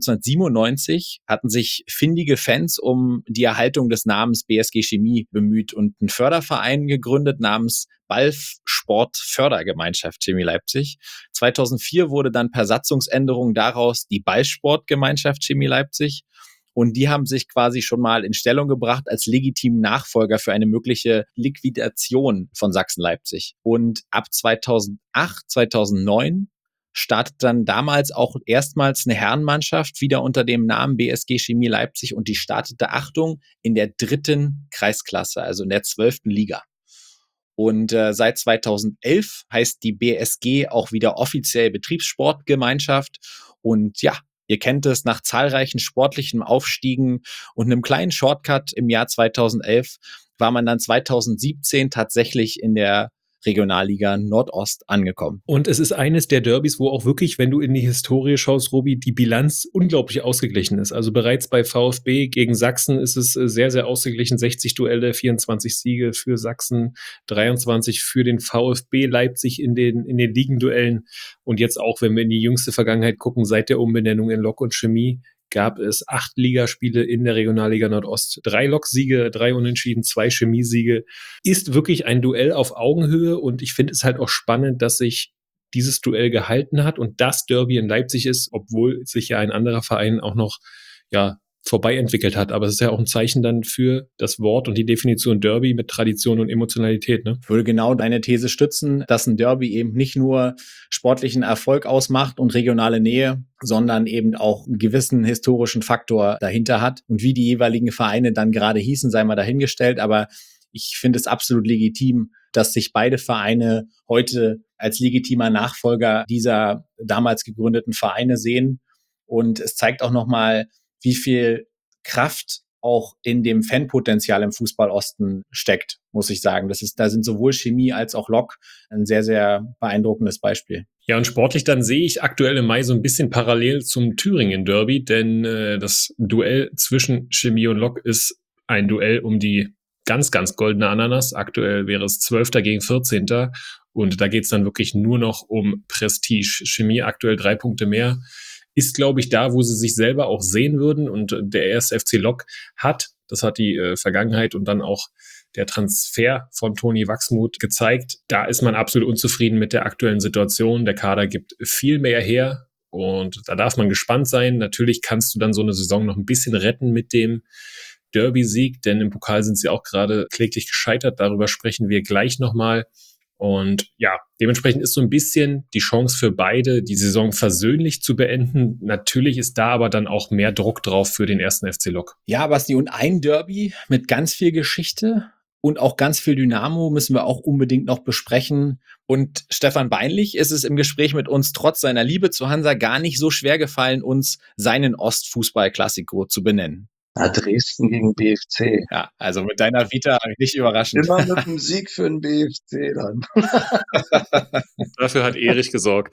1997, hatten sich findige Fans um die Erhaltung des Namens BSG Chemie bemüht und einen Förderverein gegründet namens Ballsport-Fördergemeinschaft Chemie Leipzig. 2004 wurde dann per Satzungsänderung daraus die Ballsportgemeinschaft Chemie Leipzig. Und die haben sich quasi schon mal in Stellung gebracht als legitimen Nachfolger für eine mögliche Liquidation von Sachsen-Leipzig. Und ab 2008, 2009 startet dann damals auch erstmals eine Herrenmannschaft wieder unter dem Namen BSG Chemie Leipzig und die startete, Achtung, in der 3. Kreisklasse, also in der 12. Liga. Und seit 2011 heißt die BSG auch wieder offiziell Betriebssportgemeinschaft und ja, ihr kennt es, nach zahlreichen sportlichen Aufstiegen und einem kleinen Shortcut im Jahr 2011 war man dann 2017 tatsächlich in der Regionalliga Nordost angekommen. Und es ist eines der Derbys, wo auch wirklich, wenn du in die Historie schaust, Robi, die Bilanz unglaublich ausgeglichen ist. Also bereits bei VfB gegen Sachsen ist es sehr, sehr ausgeglichen. 60 Duelle, 24 Siege für Sachsen, 23 für den VfB Leipzig in den Ligenduellen. Und jetzt auch, wenn wir in die jüngste Vergangenheit gucken, seit der Umbenennung in Lok und Chemie, gab es 8 Ligaspiele in der Regionalliga Nordost. 3 Lok-Siege, 3 Unentschieden, 2 Chemiesiege. Ist wirklich ein Duell auf Augenhöhe und ich finde es halt auch spannend, dass sich dieses Duell gehalten hat und das Derby in Leipzig ist, obwohl sich ja ein anderer Verein auch noch, vorbei entwickelt hat. Aber es ist ja auch ein Zeichen dann für das Wort und die Definition Derby mit Tradition und Emotionalität, ne? Ich würde genau deine These stützen, dass ein Derby eben nicht nur sportlichen Erfolg ausmacht und regionale Nähe, sondern eben auch einen gewissen historischen Faktor dahinter hat. Und wie die jeweiligen Vereine dann gerade hießen, sei mal dahingestellt. Aber ich finde es absolut legitim, dass sich beide Vereine heute als legitimer Nachfolger dieser damals gegründeten Vereine sehen. Und es zeigt auch nochmal, wie viel Kraft auch in dem Fanpotenzial im Fußball Osten steckt, muss ich sagen. Da sind sowohl Chemie als auch Lok ein sehr, sehr beeindruckendes Beispiel. Ja, und sportlich dann sehe ich aktuell im Mai so ein bisschen parallel zum Thüringen-Derby, denn das Duell zwischen Chemie und Lok ist ein Duell um die ganz, ganz goldene Ananas. Aktuell wäre es 12. gegen 14. Und da geht es dann wirklich nur noch um Prestige. Chemie aktuell 3 Punkte mehr. Ist, glaube ich, da, wo sie sich selber auch sehen würden. Und der erste FC Lok das hat die Vergangenheit und dann auch der Transfer von Toni Wachsmuth gezeigt. Da ist man absolut unzufrieden mit der aktuellen Situation. Der Kader gibt viel mehr her und da darf man gespannt sein. Natürlich kannst du dann so eine Saison noch ein bisschen retten mit dem Derby-Sieg, denn im Pokal sind sie auch gerade kläglich gescheitert. Darüber sprechen wir gleich nochmal. Und ja, dementsprechend ist so ein bisschen die Chance für beide, die Saison versöhnlich zu beenden. Natürlich ist da aber dann auch mehr Druck drauf für den ersten FC Lok. Ja, Basti, und ein Derby mit ganz viel Geschichte und auch ganz viel Dynamo müssen wir auch unbedingt noch besprechen. Und Stefan Beinlich ist es im Gespräch mit uns trotz seiner Liebe zu Hansa gar nicht so schwer gefallen, uns seinen Ostfußball-Klassiko zu benennen. Dresden gegen BFC. Ja, also mit deiner Vita nicht überraschend. Immer mit dem Sieg für den BFC dann. Dafür hat Erich gesorgt.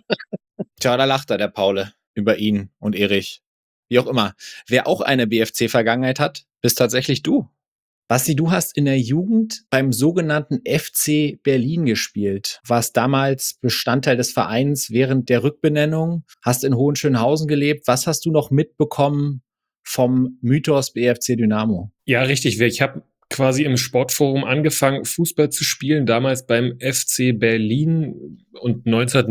Tja, da lacht der Paule über ihn und Erich. Wie auch immer. Wer auch eine BFC-Vergangenheit hat, bist tatsächlich du. Basti, du hast in der Jugend beim sogenannten FC Berlin gespielt. Warst damals Bestandteil des Vereins während der Rückbenennung, hast in Hohenschönhausen gelebt. Was hast du noch mitbekommen vom Mythos BFC Dynamo? Ja, richtig. Ich habe quasi im Sportforum angefangen, Fußball zu spielen, damals beim FC Berlin. Und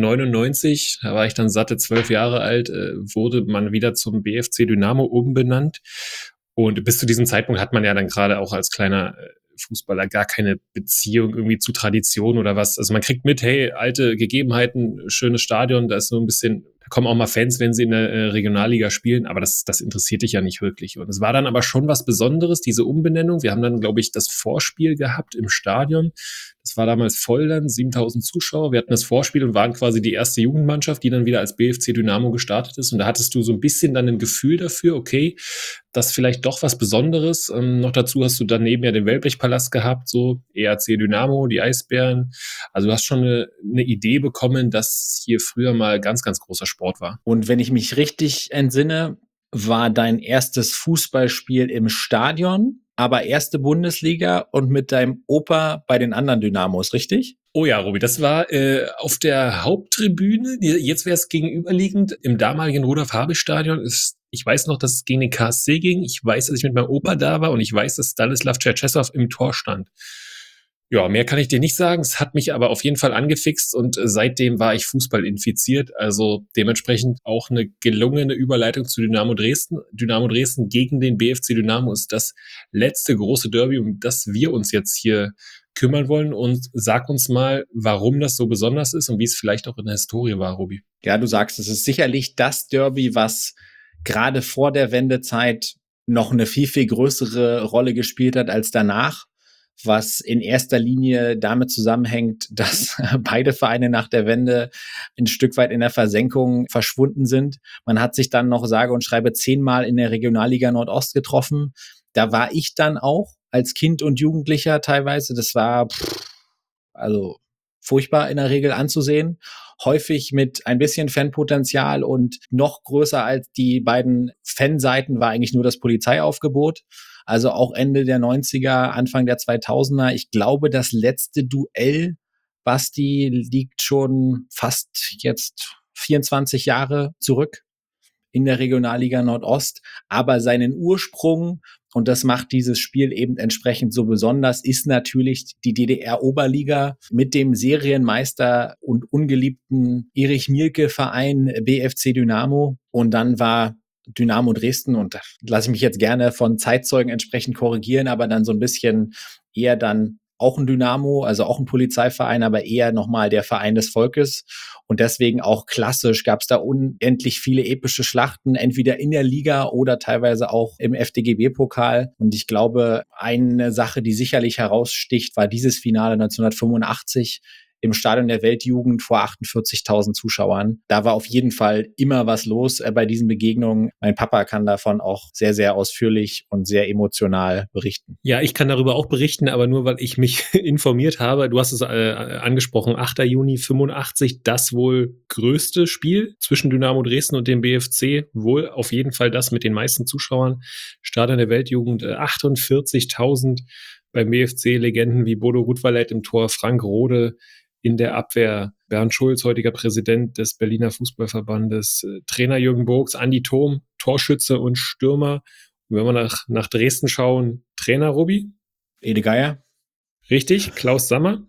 1999, da war ich dann satte 12 Jahre alt, wurde man wieder zum BFC Dynamo umbenannt. Und bis zu diesem Zeitpunkt hat man ja dann gerade auch als kleiner Fußballer gar keine Beziehung irgendwie zu Tradition oder was. Also man kriegt mit, hey, alte Gegebenheiten, schönes Stadion, da ist so ein bisschen, da kommen auch mal Fans, wenn sie in der Regionalliga spielen, aber das interessiert dich ja nicht wirklich. Und es war dann aber schon was Besonderes, diese Umbenennung. Wir haben dann, glaube ich, das Vorspiel gehabt im Stadion. Das war damals voll dann, 7.000 Zuschauer. Wir hatten das Vorspiel und waren quasi die erste Jugendmannschaft, die dann wieder als BFC Dynamo gestartet ist. Und da hattest du so ein bisschen dann ein Gefühl dafür, okay, das ist vielleicht doch was Besonderes. Noch dazu hast du daneben ja den Wellblechpalast gehabt, so EAC Dynamo, die Eisbären. Also du hast schon eine Idee bekommen, dass hier früher mal ganz, ganz großer Sport war. Und wenn ich mich richtig entsinne, war dein erstes Fußballspiel im Stadion, aber erste Bundesliga und mit deinem Opa bei den anderen Dynamos, richtig? Oh ja, Robi, das war auf der Haupttribüne. Jetzt wäre es gegenüberliegend im damaligen Rudolf-Habich-Stadion. Ich weiß noch, dass es gegen den KSC ging. Ich weiß, dass ich mit meinem Opa da war und ich weiß, dass Stanislav Tschetschesow im Tor stand. Ja, mehr kann ich dir nicht sagen. Es hat mich aber auf jeden Fall angefixt und seitdem war ich Fußball infiziert. Also dementsprechend auch eine gelungene Überleitung zu Dynamo Dresden. Dynamo Dresden gegen den BFC Dynamo ist das letzte große Derby, um das wir uns jetzt hier kümmern wollen. Und sag uns mal, warum das so besonders ist und wie es vielleicht auch in der Historie war, Robi. Ja, du sagst, es ist sicherlich das Derby, was gerade vor der Wendezeit noch eine viel, viel größere Rolle gespielt hat als danach, was in erster Linie damit zusammenhängt, dass beide Vereine nach der Wende ein Stück weit in der Versenkung verschwunden sind. Man hat sich dann noch sage und schreibe 10-mal in der Regionalliga Nordost getroffen. Da war ich dann auch als Kind und Jugendlicher teilweise. Das war also furchtbar in der Regel anzusehen. Häufig mit ein bisschen Fanpotenzial und noch größer als die beiden Fanseiten war eigentlich nur das Polizeiaufgebot. Also auch Ende der 90er, Anfang der 2000er. Ich glaube, das letzte Duell, Basti, liegt schon fast jetzt 24 Jahre zurück in der Regionalliga Nordost. Aber seinen Ursprung, und das macht dieses Spiel eben entsprechend so besonders, ist natürlich die DDR-Oberliga mit dem Serienmeister und ungeliebten Erich Mielke-Verein BFC Dynamo. Und dann war Dynamo Dresden, und da lasse ich mich jetzt gerne von Zeitzeugen entsprechend korrigieren, aber dann so ein bisschen eher dann auch ein Dynamo, also auch ein Polizeiverein, aber eher nochmal der Verein des Volkes. Und deswegen auch klassisch gab es da unendlich viele epische Schlachten, entweder in der Liga oder teilweise auch im FDGB-Pokal. Und ich glaube, eine Sache, die sicherlich heraussticht, war dieses Finale 1985 im Stadion der Weltjugend vor 48.000 Zuschauern. Da war auf jeden Fall immer was los bei diesen Begegnungen. Mein Papa kann davon auch sehr, sehr ausführlich und sehr emotional berichten. Ja, ich kann darüber auch berichten, aber nur, weil ich mich informiert habe. Du hast es angesprochen, 8. Juni 85, das wohl größte Spiel zwischen Dynamo Dresden und dem BFC. Wohl auf jeden Fall das mit den meisten Zuschauern. Stadion der Weltjugend, 48.000 beim BFC, Legenden wie Bodo Rudvallet im Tor, Frank Rode in der Abwehr, Bernd Schulz, heutiger Präsident des Berliner Fußballverbandes, Trainer Jürgen Burgs, Andi Thom, Torschütze und Stürmer. Und wenn wir nach Dresden schauen, Trainer Robi? Ede Geier. Richtig, Klaus Sammer.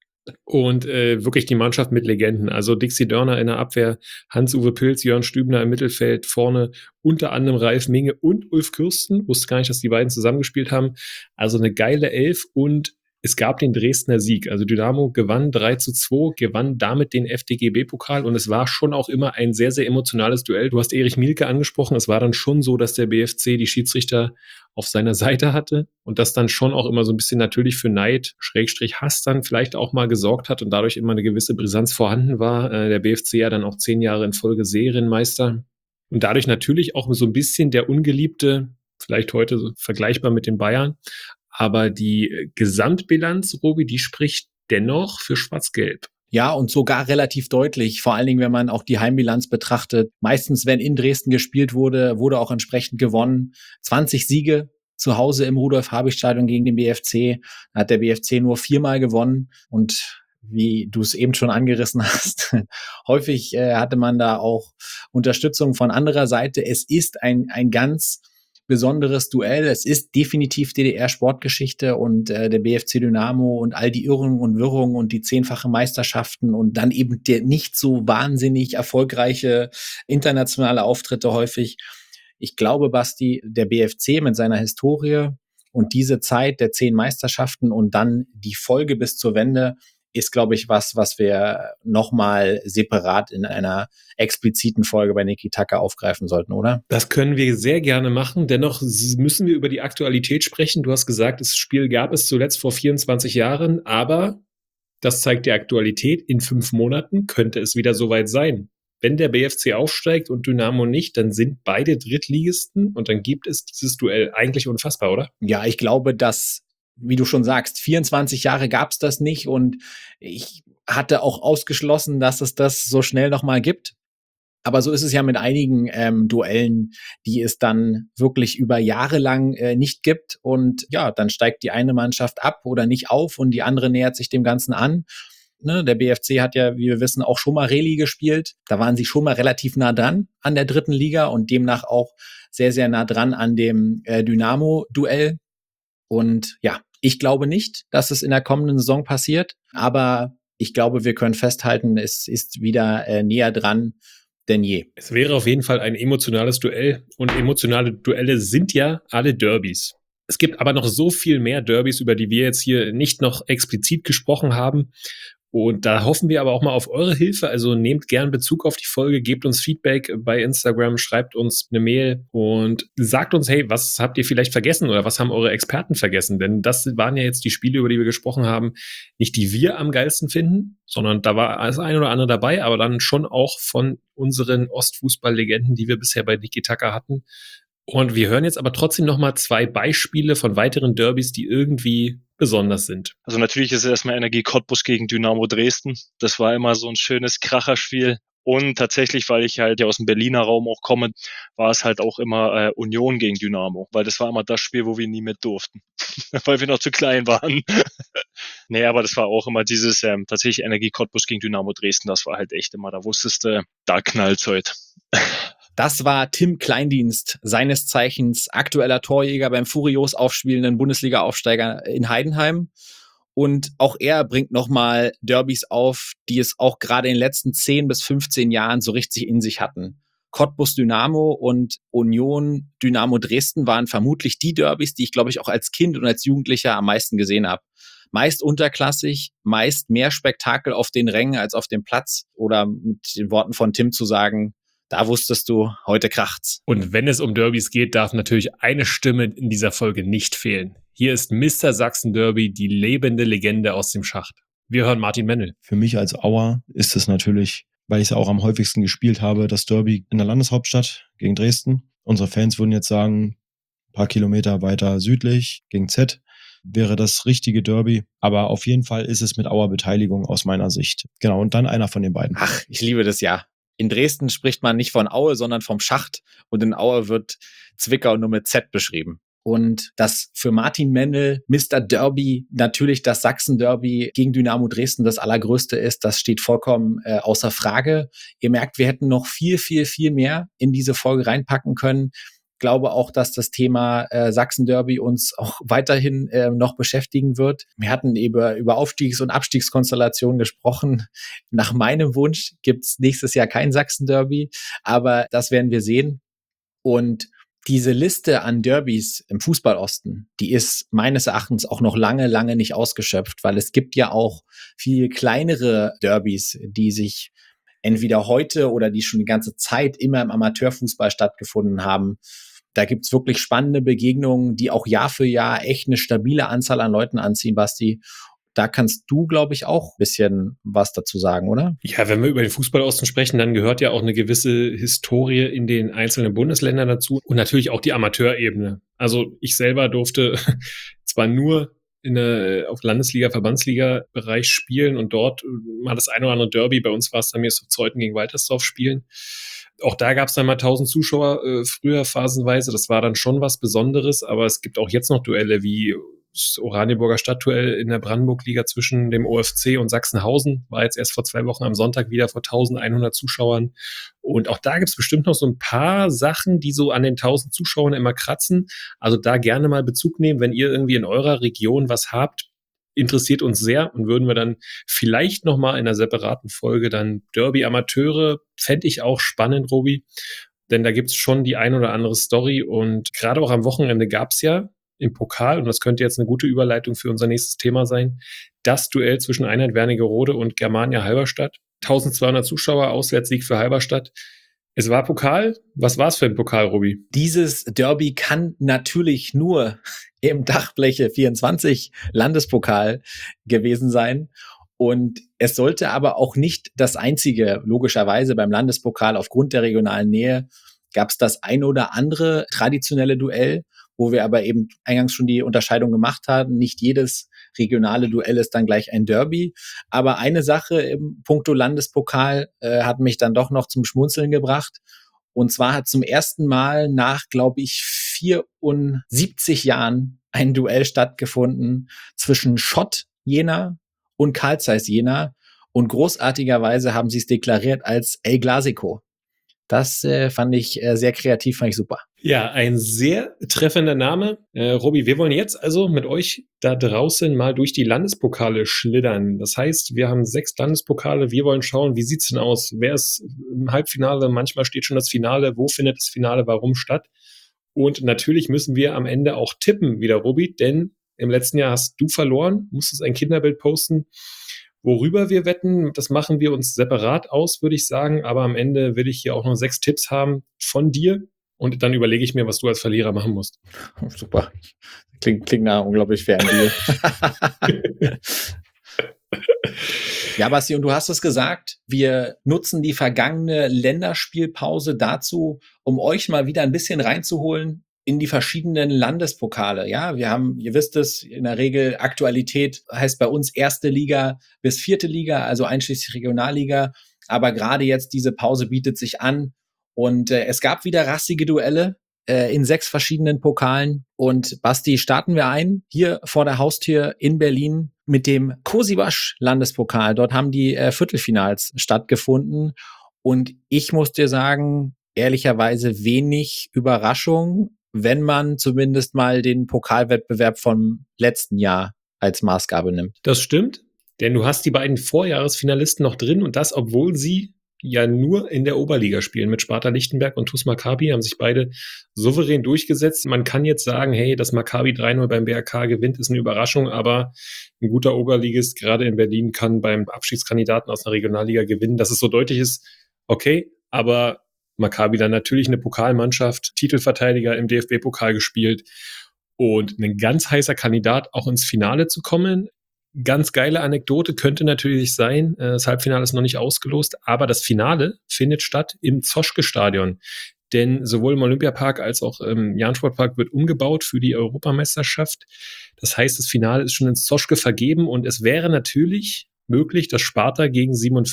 Und wirklich die Mannschaft mit Legenden. Also Dixie Dörner in der Abwehr, Hans-Uwe Pilz, Jörn Stübner im Mittelfeld, vorne unter anderem Ralf Minge und Ulf Kürsten. Wusste gar nicht, dass die beiden zusammengespielt haben. Also eine geile Elf und es gab den Dresdner Sieg. Also Dynamo gewann 3:2, gewann damit den FDGB-Pokal und es war schon auch immer ein sehr, sehr emotionales Duell. Du hast Erich Mielke angesprochen. Es war dann schon so, dass der BFC die Schiedsrichter auf seiner Seite hatte und das dann schon auch immer so ein bisschen natürlich für Neid, Hass dann vielleicht auch mal gesorgt hat und dadurch immer eine gewisse Brisanz vorhanden war. Der BFC ja dann auch 10 Jahre in Folge Serienmeister und dadurch natürlich auch so ein bisschen der ungeliebte, vielleicht heute so vergleichbar mit den Bayern. Aber die Gesamtbilanz, Robi, die spricht dennoch für Schwarz-Gelb. Ja, und sogar relativ deutlich, vor allen Dingen, wenn man auch die Heimbilanz betrachtet. Meistens, wenn in Dresden gespielt wurde, wurde auch entsprechend gewonnen. 20 Siege zu Hause im Rudolf-Habich-Stadion gegen den BFC. Da hat der BFC nur 4-mal gewonnen und wie du es eben schon angerissen hast, häufig hatte man da auch Unterstützung von anderer Seite. Es ist ein ganz besonderes Duell. Es ist definitiv DDR-Sportgeschichte und der BFC Dynamo und all die Irrungen und Wirrungen und die 10-fache Meisterschaften und dann eben der nicht so wahnsinnig erfolgreiche internationale Auftritte häufig. Ich glaube, Basti, der BFC mit seiner Historie und diese Zeit der 10 Meisterschaften und dann die Folge bis zur Wende ist, glaube ich, was wir nochmal separat in einer expliziten Folge bei Niki Tucker aufgreifen sollten, oder? Das können wir sehr gerne machen. Dennoch müssen wir über die Aktualität sprechen. Du hast gesagt, das Spiel gab es zuletzt vor 24 Jahren, aber das zeigt die Aktualität. In 5 Monaten könnte es wieder soweit sein. Wenn der BFC aufsteigt und Dynamo nicht, dann sind beide Drittligisten und dann gibt es dieses Duell. Eigentlich unfassbar, oder? Ja, ich glaube, dass, wie du schon sagst, 24 Jahre gab es das nicht und ich hatte auch ausgeschlossen, dass es das so schnell nochmal gibt. Aber so ist es ja mit einigen Duellen, die es dann wirklich über Jahre lang nicht gibt. Und ja, dann steigt die eine Mannschaft ab oder nicht auf und die andere nähert sich dem Ganzen an. Ne, der BFC hat ja, wie wir wissen, auch schon mal Reli gespielt. Da waren sie schon mal relativ nah dran an der 3. Liga und demnach auch sehr, sehr nah dran an dem Dynamo-Duell. Und ja, ich glaube nicht, dass es in der kommenden Saison passiert, aber ich glaube, wir können festhalten, es ist wieder näher dran denn je. Es wäre auf jeden Fall ein emotionales Duell und emotionale Duelle sind ja alle Derbys. Es gibt aber noch so viel mehr Derbys, über die wir jetzt hier nicht noch explizit gesprochen haben. Und da hoffen wir aber auch mal auf eure Hilfe. Also nehmt gern Bezug auf die Folge, gebt uns Feedback bei Instagram, schreibt uns eine Mail und sagt uns, hey, was habt ihr vielleicht vergessen oder was haben eure Experten vergessen? Denn das waren ja jetzt die Spiele, über die wir gesprochen haben, nicht die wir am geilsten finden, sondern da war das ein oder andere dabei, aber dann schon auch von unseren Ostfußball-Legenden, die wir bisher bei Niki Tucker hatten. Und wir hören jetzt aber trotzdem nochmal 2 Beispiele von weiteren Derbys, die irgendwie besonders sind. Also natürlich ist es erstmal Energie Cottbus gegen Dynamo Dresden. Das war immer so ein schönes Kracherspiel. Und tatsächlich, weil ich halt ja aus dem Berliner Raum auch komme, war es halt auch immer Union gegen Dynamo. Weil das war immer das Spiel, wo wir nie mit durften. Weil wir noch zu klein waren. Nee, aber das war auch immer dieses tatsächlich Energie Cottbus gegen Dynamo Dresden. Das war halt echt immer, da wusstest du, da knallt's heute. Das war Tim Kleindienst, seines Zeichens aktueller Torjäger beim furios aufspielenden Bundesliga-Aufsteiger in Heidenheim. Und auch er bringt nochmal Derbys auf, die es auch gerade in den letzten 10 bis 15 Jahren so richtig in sich hatten. Cottbus Dynamo und Union Dynamo Dresden waren vermutlich die Derbys, die ich, glaube ich, auch als Kind und als Jugendlicher am meisten gesehen habe. Meist unterklassig, meist mehr Spektakel auf den Rängen als auf dem Platz. Oder mit den Worten von Tim zu sagen, da wusstest du, heute kracht's. Und wenn es um Derbys geht, darf natürlich eine Stimme in dieser Folge nicht fehlen. Hier ist Mr. Sachsen Derby, die lebende Legende aus dem Schacht. Wir hören Martin Mennel. Für mich als Auer ist es natürlich, weil ich es auch am häufigsten gespielt habe, das Derby in der Landeshauptstadt gegen Dresden. Unsere Fans würden jetzt sagen, ein paar Kilometer weiter südlich gegen Z wäre das richtige Derby. Aber auf jeden Fall ist es mit Auer Beteiligung aus meiner Sicht. Genau, und dann einer von den beiden. Ach, ich liebe das ja. In Dresden spricht man nicht von Aue, sondern vom Schacht. Und in Aue wird Zwickau nur mit Z beschrieben. Und dass für Martin Mennel Mr. Derby natürlich das Sachsen-Derby gegen Dynamo Dresden das allergrößte ist, das steht vollkommen außer Frage. Ihr merkt, wir hätten noch viel, viel, viel mehr in diese Folge reinpacken können. Ich glaube auch, dass das Thema Sachsen-Derby uns auch weiterhin noch beschäftigen wird. Wir hatten über Aufstiegs- und Abstiegskonstellationen gesprochen. Nach meinem Wunsch gibt's nächstes Jahr kein Sachsen-Derby, aber das werden wir sehen. Und diese Liste an Derbys im Fußballosten, die ist meines Erachtens auch noch lange, lange nicht ausgeschöpft, weil es gibt ja auch viel kleinere Derbys, die sich entweder heute oder die schon die ganze Zeit immer im Amateurfußball stattgefunden haben. Da gibt's wirklich spannende Begegnungen, die auch Jahr für Jahr echt eine stabile Anzahl an Leuten anziehen, Basti. Da kannst du, glaube ich, auch ein bisschen was dazu sagen, oder? Ja, wenn wir über den Fußballosten sprechen, dann gehört ja auch eine gewisse Historie in den einzelnen Bundesländern dazu und natürlich auch die Amateurebene. Also ich selber durfte zwar nur auf Landesliga, Verbandsliga-Bereich spielen und dort mal das eine oder andere Derby, bei uns war es dann Zeuthen gegen Waltersdorf spielen. Auch da gab es dann mal 1000 Zuschauer früher phasenweise, das war dann schon was Besonderes, aber es gibt auch jetzt noch Duelle wie das Oranienburger Stadtduell in der Brandenburg-Liga zwischen dem OFC und Sachsenhausen, war jetzt erst vor 2 Wochen am Sonntag wieder vor 1100 Zuschauern. Und auch da gibt es bestimmt noch so ein paar Sachen, die so an den 1000 Zuschauern immer kratzen. Also da gerne mal Bezug nehmen, wenn ihr irgendwie in eurer Region was habt, interessiert uns sehr und würden wir dann vielleicht nochmal in einer separaten Folge dann Derby Amateure, fände ich auch spannend, Robi, denn da gibt es schon die ein oder andere Story und gerade auch am Wochenende gab es ja im Pokal, und das könnte jetzt eine gute Überleitung für unser nächstes Thema sein, das Duell zwischen Einheit Wernigerode und Germania Halberstadt. 1200 Zuschauer, Auswärtssieg für Halberstadt. Es war Pokal. Was war es für ein Pokal, Robi? Dieses Derby kann natürlich nur im Dachbleche 24 Landespokal gewesen sein. Und es sollte aber auch nicht das einzige, logischerweise beim Landespokal aufgrund der regionalen Nähe, gab es das ein oder andere traditionelle Duell, wo wir aber eben eingangs schon die Unterscheidung gemacht haben. Nicht jedes regionale Duell ist dann gleich ein Derby. Aber eine Sache im puncto Landespokal hat mich dann doch noch zum Schmunzeln gebracht. Und zwar hat zum ersten Mal nach, glaube ich, 74 Jahren ein Duell stattgefunden zwischen Schott Jena und Carl Zeiss Jena. Und großartigerweise haben sie es deklariert als El Clasico. Das fand ich sehr kreativ, fand ich super. Ja, ein sehr treffender Name. Robi, wir wollen jetzt also mit euch da draußen mal durch die Landespokale schlittern. Das heißt, wir haben 6 Landespokale. Wir wollen schauen, wie sieht's denn aus? Wer ist im Halbfinale? Manchmal steht schon das Finale. Wo findet das Finale? Warum statt? Und natürlich müssen wir am Ende auch tippen, wieder Robi, denn im letzten Jahr hast du verloren, musstest ein Kinderbild posten. Worüber wir wetten, das machen wir uns separat aus, würde ich sagen. Aber am Ende will ich hier auch noch 6 Tipps haben von dir. Und dann überlege ich mir, was du als Verlierer machen musst. Super. Klingt nach unglaublich fairen Deal. Ja, Basti, und du hast es gesagt, wir nutzen die vergangene Länderspielpause dazu, um euch mal wieder ein bisschen reinzuholen in die verschiedenen Landespokale. Ja, wir haben, ihr wisst es, in der Regel Aktualität heißt bei uns 1. Liga bis 4. Liga, also einschließlich Regionalliga. Aber gerade jetzt diese Pause bietet sich an. Und es gab wieder rassige Duelle in 6 verschiedenen Pokalen. Und Basti, starten wir ein, hier vor der Haustür in Berlin mit dem Kosibasch-Landespokal. Dort haben die Viertelfinals stattgefunden. Und ich muss dir sagen, ehrlicherweise wenig Überraschung, wenn man zumindest mal den Pokalwettbewerb vom letzten Jahr als Maßgabe nimmt. Das stimmt, denn du hast die beiden Vorjahresfinalisten noch drin und das, obwohl sie ja nur in der Oberliga spielen. Mit Sparta Lichtenberg und TuS Maccabi haben sich beide souverän durchgesetzt. Man kann jetzt sagen, hey, dass Maccabi 3-0 beim BRK gewinnt, ist eine Überraschung, aber ein guter Oberligist, gerade in Berlin, kann beim Abstiegskandidaten aus einer Regionalliga gewinnen. Dass es so deutlich ist, okay, aber Maccabi dann natürlich eine Pokalmannschaft, Titelverteidiger im DFB-Pokal gespielt und ein ganz heißer Kandidat, auch ins Finale zu kommen. Ganz geile Anekdote könnte natürlich sein, das Halbfinale ist noch nicht ausgelost, aber das Finale findet statt im Zoschke-Stadion. Denn sowohl im Olympiapark als auch im Jahn-Sportpark wird umgebaut für die Europameisterschaft. Das heißt, das Finale ist schon ins Zoschke vergeben und es wäre natürlich möglich, dass Sparta gegen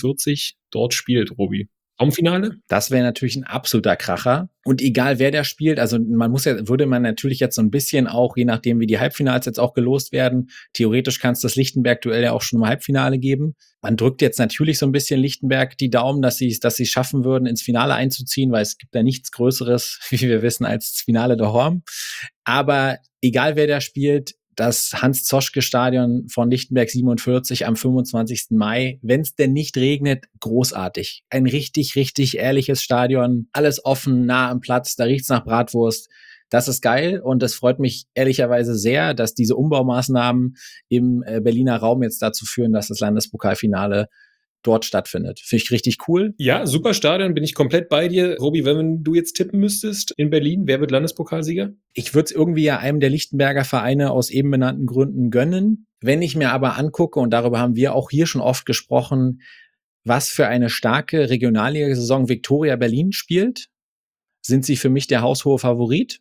47 dort spielt, Robi. Raumfinale? Das wäre natürlich ein absoluter Kracher. Und egal wer der spielt, also würde man natürlich jetzt so ein bisschen auch, je nachdem wie die Halbfinals jetzt auch gelost werden, theoretisch kann es das Lichtenberg-Duell ja auch schon im Halbfinale geben. Man drückt jetzt natürlich so ein bisschen Lichtenberg die Daumen, dass sie es schaffen würden, ins Finale einzuziehen, weil es gibt da nichts Größeres, wie wir wissen, als das Finale der Horm. Aber egal wer da spielt, das Hans-Zoschke-Stadion von Lichtenberg 47 am 25. Mai, wenn es denn nicht regnet, großartig. Ein richtig, richtig ehrliches Stadion, alles offen, nah am Platz, da riecht's nach Bratwurst. Das ist geil und es freut mich ehrlicherweise sehr, dass diese Umbaumaßnahmen im Berliner Raum jetzt dazu führen, dass das Landespokalfinale dort stattfindet. Finde ich richtig cool. Ja, super Stadion, bin ich komplett bei dir. Robi, wenn du jetzt tippen müsstest in Berlin, wer wird Landespokalsieger? Ich würde es irgendwie ja einem der Lichtenberger Vereine aus eben benannten Gründen gönnen. Wenn ich mir aber angucke, und darüber haben wir auch hier schon oft gesprochen, was für eine starke Regionalliga-Saison Viktoria Berlin spielt, sind sie für mich der haushohe Favorit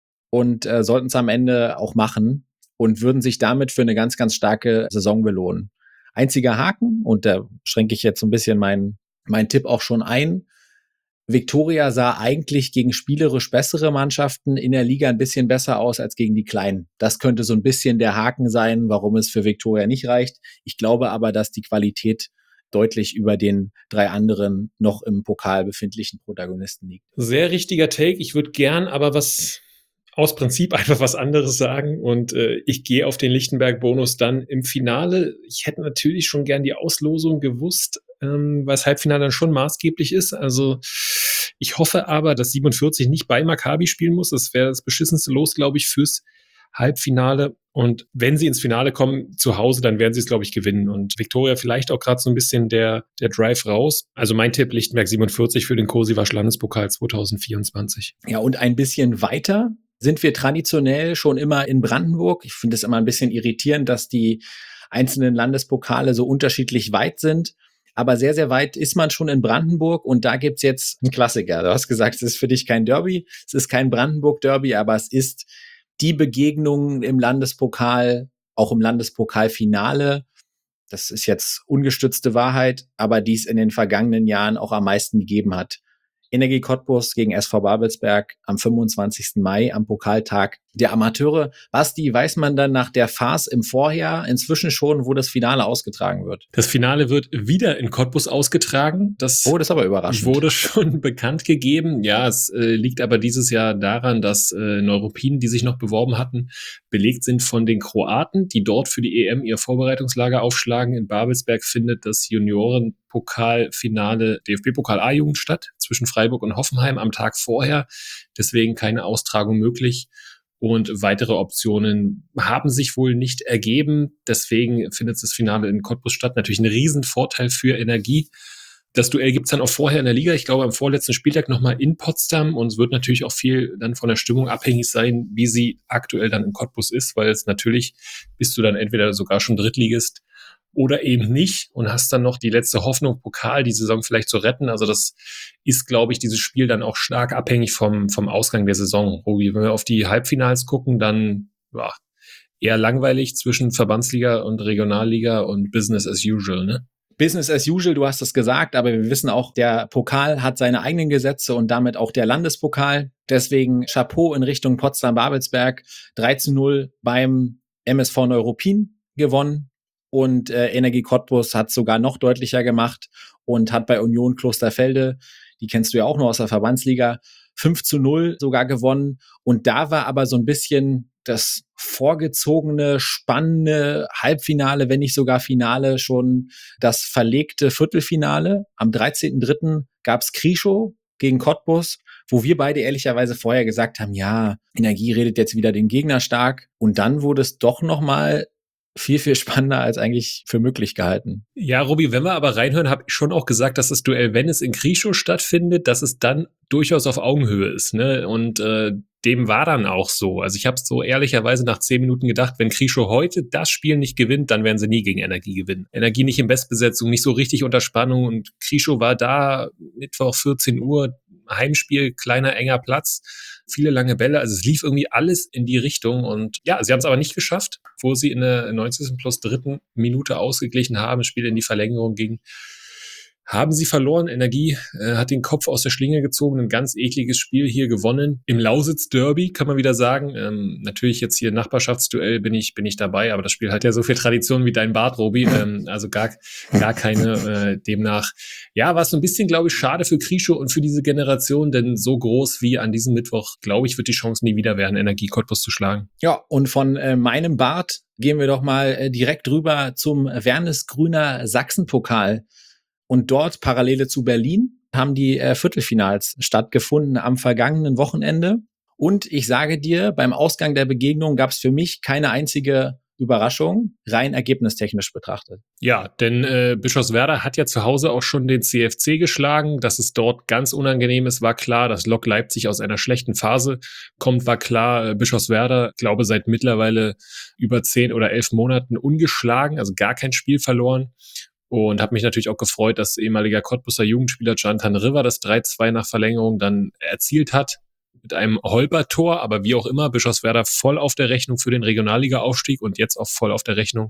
und sollten es am Ende auch machen und würden sich damit für eine ganz, ganz starke Saison belohnen. Einziger Haken, und da schränke ich jetzt so ein bisschen meinen Tipp auch schon ein. Viktoria sah eigentlich gegen spielerisch bessere Mannschaften in der Liga ein bisschen besser aus als gegen die Kleinen. Das könnte so ein bisschen der Haken sein, warum es für Viktoria nicht reicht. Ich glaube aber, dass die Qualität deutlich über den 3 anderen noch im Pokal befindlichen Protagonisten liegt. Sehr richtiger Take. Ich würde gern aber aus Prinzip einfach was anderes sagen und ich gehe auf den Lichtenberg-Bonus dann im Finale. Ich hätte natürlich schon gern die Auslosung gewusst, weil das Halbfinale dann schon maßgeblich ist. Also ich hoffe aber, dass 47 nicht bei Maccabi spielen muss. Das wäre das beschissenste Los, glaube ich, fürs Halbfinale. Und wenn sie ins Finale kommen, zu Hause, dann werden sie es, glaube ich, gewinnen. Und Viktoria vielleicht auch gerade so ein bisschen der Drive raus. Also mein Tipp, Lichtenberg 47 für den Kosiwasch Landespokal 2024. Ja, und ein bisschen weiter sind wir traditionell schon immer in Brandenburg. Ich finde es immer ein bisschen irritierend, dass die einzelnen Landespokale so unterschiedlich weit sind. Aber sehr, sehr weit ist man schon in Brandenburg und da gibt's jetzt einen Klassiker. Du hast gesagt, es ist für dich kein Derby, es ist kein Brandenburg-Derby, aber es ist die Begegnung im Landespokal, auch im Landespokalfinale. Das ist jetzt ungestützte Wahrheit, aber die es in den vergangenen Jahren auch am meisten gegeben hat. Energie Cottbus gegen SV Babelsberg am 25. Mai am Pokaltag der Amateure. Basti, weiß man dann nach der Farce im Vorjahr inzwischen schon, wo das Finale ausgetragen wird? Das Finale wird wieder in Cottbus ausgetragen. Das ist aber überraschend. Wurde schon bekannt gegeben. Ja, es liegt aber dieses Jahr daran, dass Neuruppin, die sich noch beworben hatten, belegt sind von den Kroaten, die dort für die EM ihr Vorbereitungslager aufschlagen. In Babelsberg findet das Juniorenpokalfinale DFB-Pokal A-Jugend statt, zwischen Freiburg und Hoffenheim am Tag vorher. Deswegen keine Austragung möglich. Und weitere Optionen haben sich wohl nicht ergeben. Deswegen findet das Finale in Cottbus statt. Natürlich ein Riesenvorteil für Energie. Das Duell gibt's dann auch vorher in der Liga. Ich glaube, am vorletzten Spieltag nochmal in Potsdam. Und es wird natürlich auch viel dann von der Stimmung abhängig sein, wie sie aktuell dann in Cottbus ist. Weil es natürlich bist du dann entweder sogar schon Drittligist oder eben nicht und hast dann noch die letzte Hoffnung, Pokal die Saison vielleicht zu retten. Also das ist, glaube ich, dieses Spiel dann auch stark abhängig vom Ausgang der Saison. Robi, wenn wir auf die Halbfinals gucken, dann eher langweilig zwischen Verbandsliga und Regionalliga und Business as usual, ne? Business as usual, du hast es gesagt, aber wir wissen auch, der Pokal hat seine eigenen Gesetze und damit auch der Landespokal. Deswegen Chapeau in Richtung Potsdam-Babelsberg, 3:0 beim MSV Neuruppin gewonnen. Und Energie Cottbus hat sogar noch deutlicher gemacht und hat bei Union Klosterfelde, die kennst du ja auch noch aus der Verbandsliga, 5:0 sogar gewonnen. Und da war aber so ein bisschen das vorgezogene, spannende Halbfinale, wenn nicht sogar Finale, schon das verlegte Viertelfinale. Am 13.03. gab's Krischow gegen Cottbus, wo wir beide ehrlicherweise vorher gesagt haben, ja, Energie redet jetzt wieder den Gegner stark. Und dann wurde es doch nochmal viel, viel spannender als eigentlich für möglich gehalten. Ja, Robi, wenn wir aber reinhören, habe ich schon auch gesagt, dass das Duell, wenn es in Krieschow stattfindet, dass es dann durchaus auf Augenhöhe ist, ne? Und dem war dann auch so. Also ich habe so ehrlicherweise nach 10 Minuten gedacht, wenn Krieschow heute das Spiel nicht gewinnt, dann werden sie nie gegen Energie gewinnen. Energie nicht in Bestbesetzung, nicht so richtig unter Spannung und Krieschow war da Mittwoch 14 Uhr, Heimspiel, kleiner, enger Platz, viele lange Bälle. Also es lief irgendwie alles in die Richtung und ja, sie haben es aber nicht geschafft, wo sie in der 90. plus 3. Minute ausgeglichen haben, das Spiel in die Verlängerung ging. Haben sie verloren. Energie hat den Kopf aus der Schlinge gezogen. Ein ganz ekliges Spiel hier gewonnen. Im Lausitz-Derby kann man wieder sagen. Natürlich jetzt hier Nachbarschaftsduell bin ich dabei, aber das Spiel hat ja so viel Tradition wie dein Bart, Robi. Also gar keine demnach. Ja, war es so ein bisschen, glaube ich, schade für Krieschow und für diese Generation, denn so groß wie an diesem Mittwoch, glaube ich, wird die Chance nie wieder werden, Energie Cottbus zu schlagen. Ja, und von meinem Bart gehen wir doch mal direkt rüber zum Wernesgrüner Sachsenpokal. Und dort, Parallele zu Berlin, haben die Viertelfinals stattgefunden am vergangenen Wochenende. Und ich sage dir, beim Ausgang der Begegnung gab es für mich keine einzige Überraschung, rein ergebnistechnisch betrachtet. Ja, denn Bischofswerda hat ja zu Hause auch schon den CFC geschlagen. Dass es dort ganz unangenehm ist, war klar. Dass Lok Leipzig aus einer schlechten Phase kommt, war klar. Bischofswerda, glaube seit mittlerweile über 10 oder 11 Monaten ungeschlagen, also gar kein Spiel verloren. Und habe mich natürlich auch gefreut, dass ehemaliger Cottbuser Jugendspieler Jantan River das 3-2 nach Verlängerung dann erzielt hat mit einem Holpertor. Aber wie auch immer, Bischofswerda voll auf der Rechnung für den Regionalliga-Aufstieg und jetzt auch voll auf der Rechnung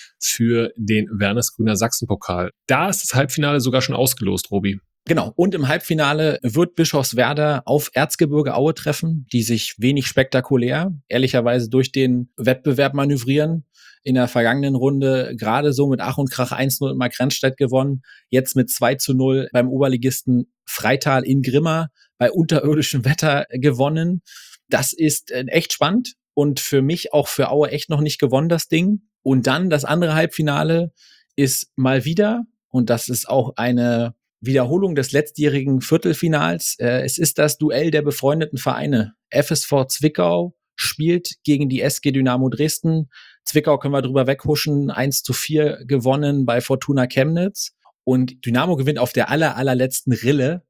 für den Wernesgrüner Sachsenpokal. Da ist das Halbfinale sogar schon ausgelost, Robi. Genau. Und im Halbfinale wird Bischofswerda auf Erzgebirge Aue treffen, die sich wenig spektakulär, ehrlicherweise durch den Wettbewerb manövrieren. In der vergangenen Runde gerade so mit Ach und Krach 1-0 in Markranstädt gewonnen. Jetzt mit 2-0 beim Oberligisten Freital in Grimma bei unterirdischem Wetter gewonnen. Das ist echt spannend und für mich auch für Aue echt noch nicht gewonnen, das Ding. Und dann das andere Halbfinale ist mal wieder, und das ist auch eine Wiederholung des letztjährigen Viertelfinals. Es ist das Duell der befreundeten Vereine. FSV Zwickau spielt gegen die SG Dynamo Dresden. Zwickau können wir drüber weghuschen, 1-4 gewonnen bei Fortuna Chemnitz. Und Dynamo gewinnt auf der allerletzten Rille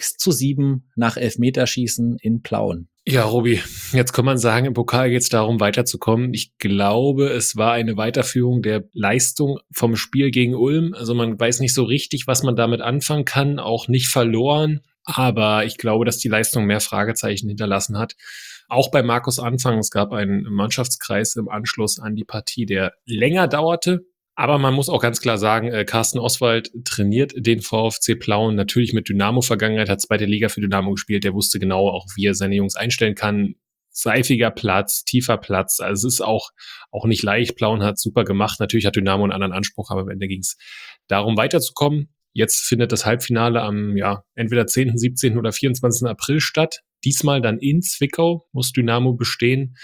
6-7 nach Elfmeterschießen in Plauen. Ja, Robi, jetzt kann man sagen, im Pokal geht es darum, weiterzukommen. Ich glaube, es war eine Weiterführung der Leistung vom Spiel gegen Ulm. Also man weiß nicht so richtig, was man damit anfangen kann, auch nicht verloren. Aber ich glaube, dass die Leistung mehr Fragezeichen hinterlassen hat. Auch bei Markus Anfang, es gab einen Mannschaftskreis im Anschluss an die Partie, der länger dauerte. Aber man muss auch ganz klar sagen, Carsten Oswald trainiert den VfC Plauen natürlich mit Dynamo-Vergangenheit, hat 2. Liga für Dynamo gespielt. Der wusste genau auch, wie er seine Jungs einstellen kann. Seifiger Platz, tiefer Platz. Also es ist auch nicht leicht. Plauen hat super gemacht. Natürlich hat Dynamo einen anderen Anspruch, aber am Ende ging es darum, weiterzukommen. Jetzt findet das Halbfinale am entweder 10., 17. oder 24. April statt. Diesmal dann in Zwickau, muss Dynamo bestehen.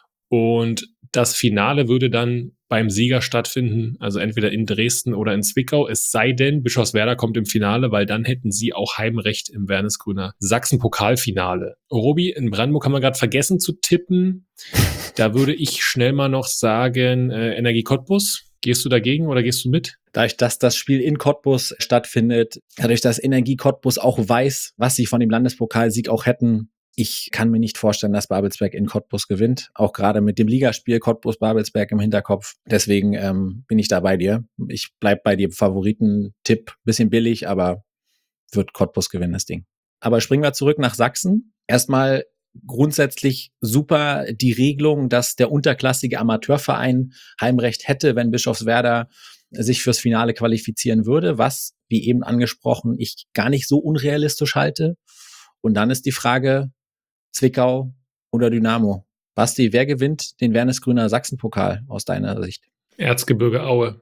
Und das Finale würde dann beim Sieger stattfinden, also entweder in Dresden oder in Zwickau. Es sei denn, Bischofswerda kommt im Finale, weil dann hätten sie auch Heimrecht im Wernesgrüner Sachsen-Pokalfinale. Robi, in Brandenburg haben wir gerade vergessen zu tippen. Da würde ich schnell mal noch sagen, Energie Cottbus. Gehst du dagegen oder gehst du mit? Dadurch, dass das Spiel in Cottbus stattfindet, dadurch, dass Energie Cottbus auch weiß, was sie von dem Landespokalsieg auch hätten, ich kann mir nicht vorstellen, dass Babelsberg in Cottbus gewinnt. Auch gerade mit dem Ligaspiel Cottbus-Babelsberg im Hinterkopf. Deswegen bin ich da bei dir. Ich bleib bei dir. Favoritentipp, bisschen billig, aber wird Cottbus gewinnen, das Ding. Aber springen wir zurück nach Sachsen. Erstmal grundsätzlich super die Regelung, dass der unterklassige Amateurverein Heimrecht hätte, wenn Bischofswerda sich fürs Finale qualifizieren würde, was, wie eben angesprochen, ich gar nicht so unrealistisch halte. Und dann ist die Frage, Zwickau oder Dynamo. Basti, wer gewinnt den Wernesgrüner Sachsenpokal aus deiner Sicht? Erzgebirge Aue.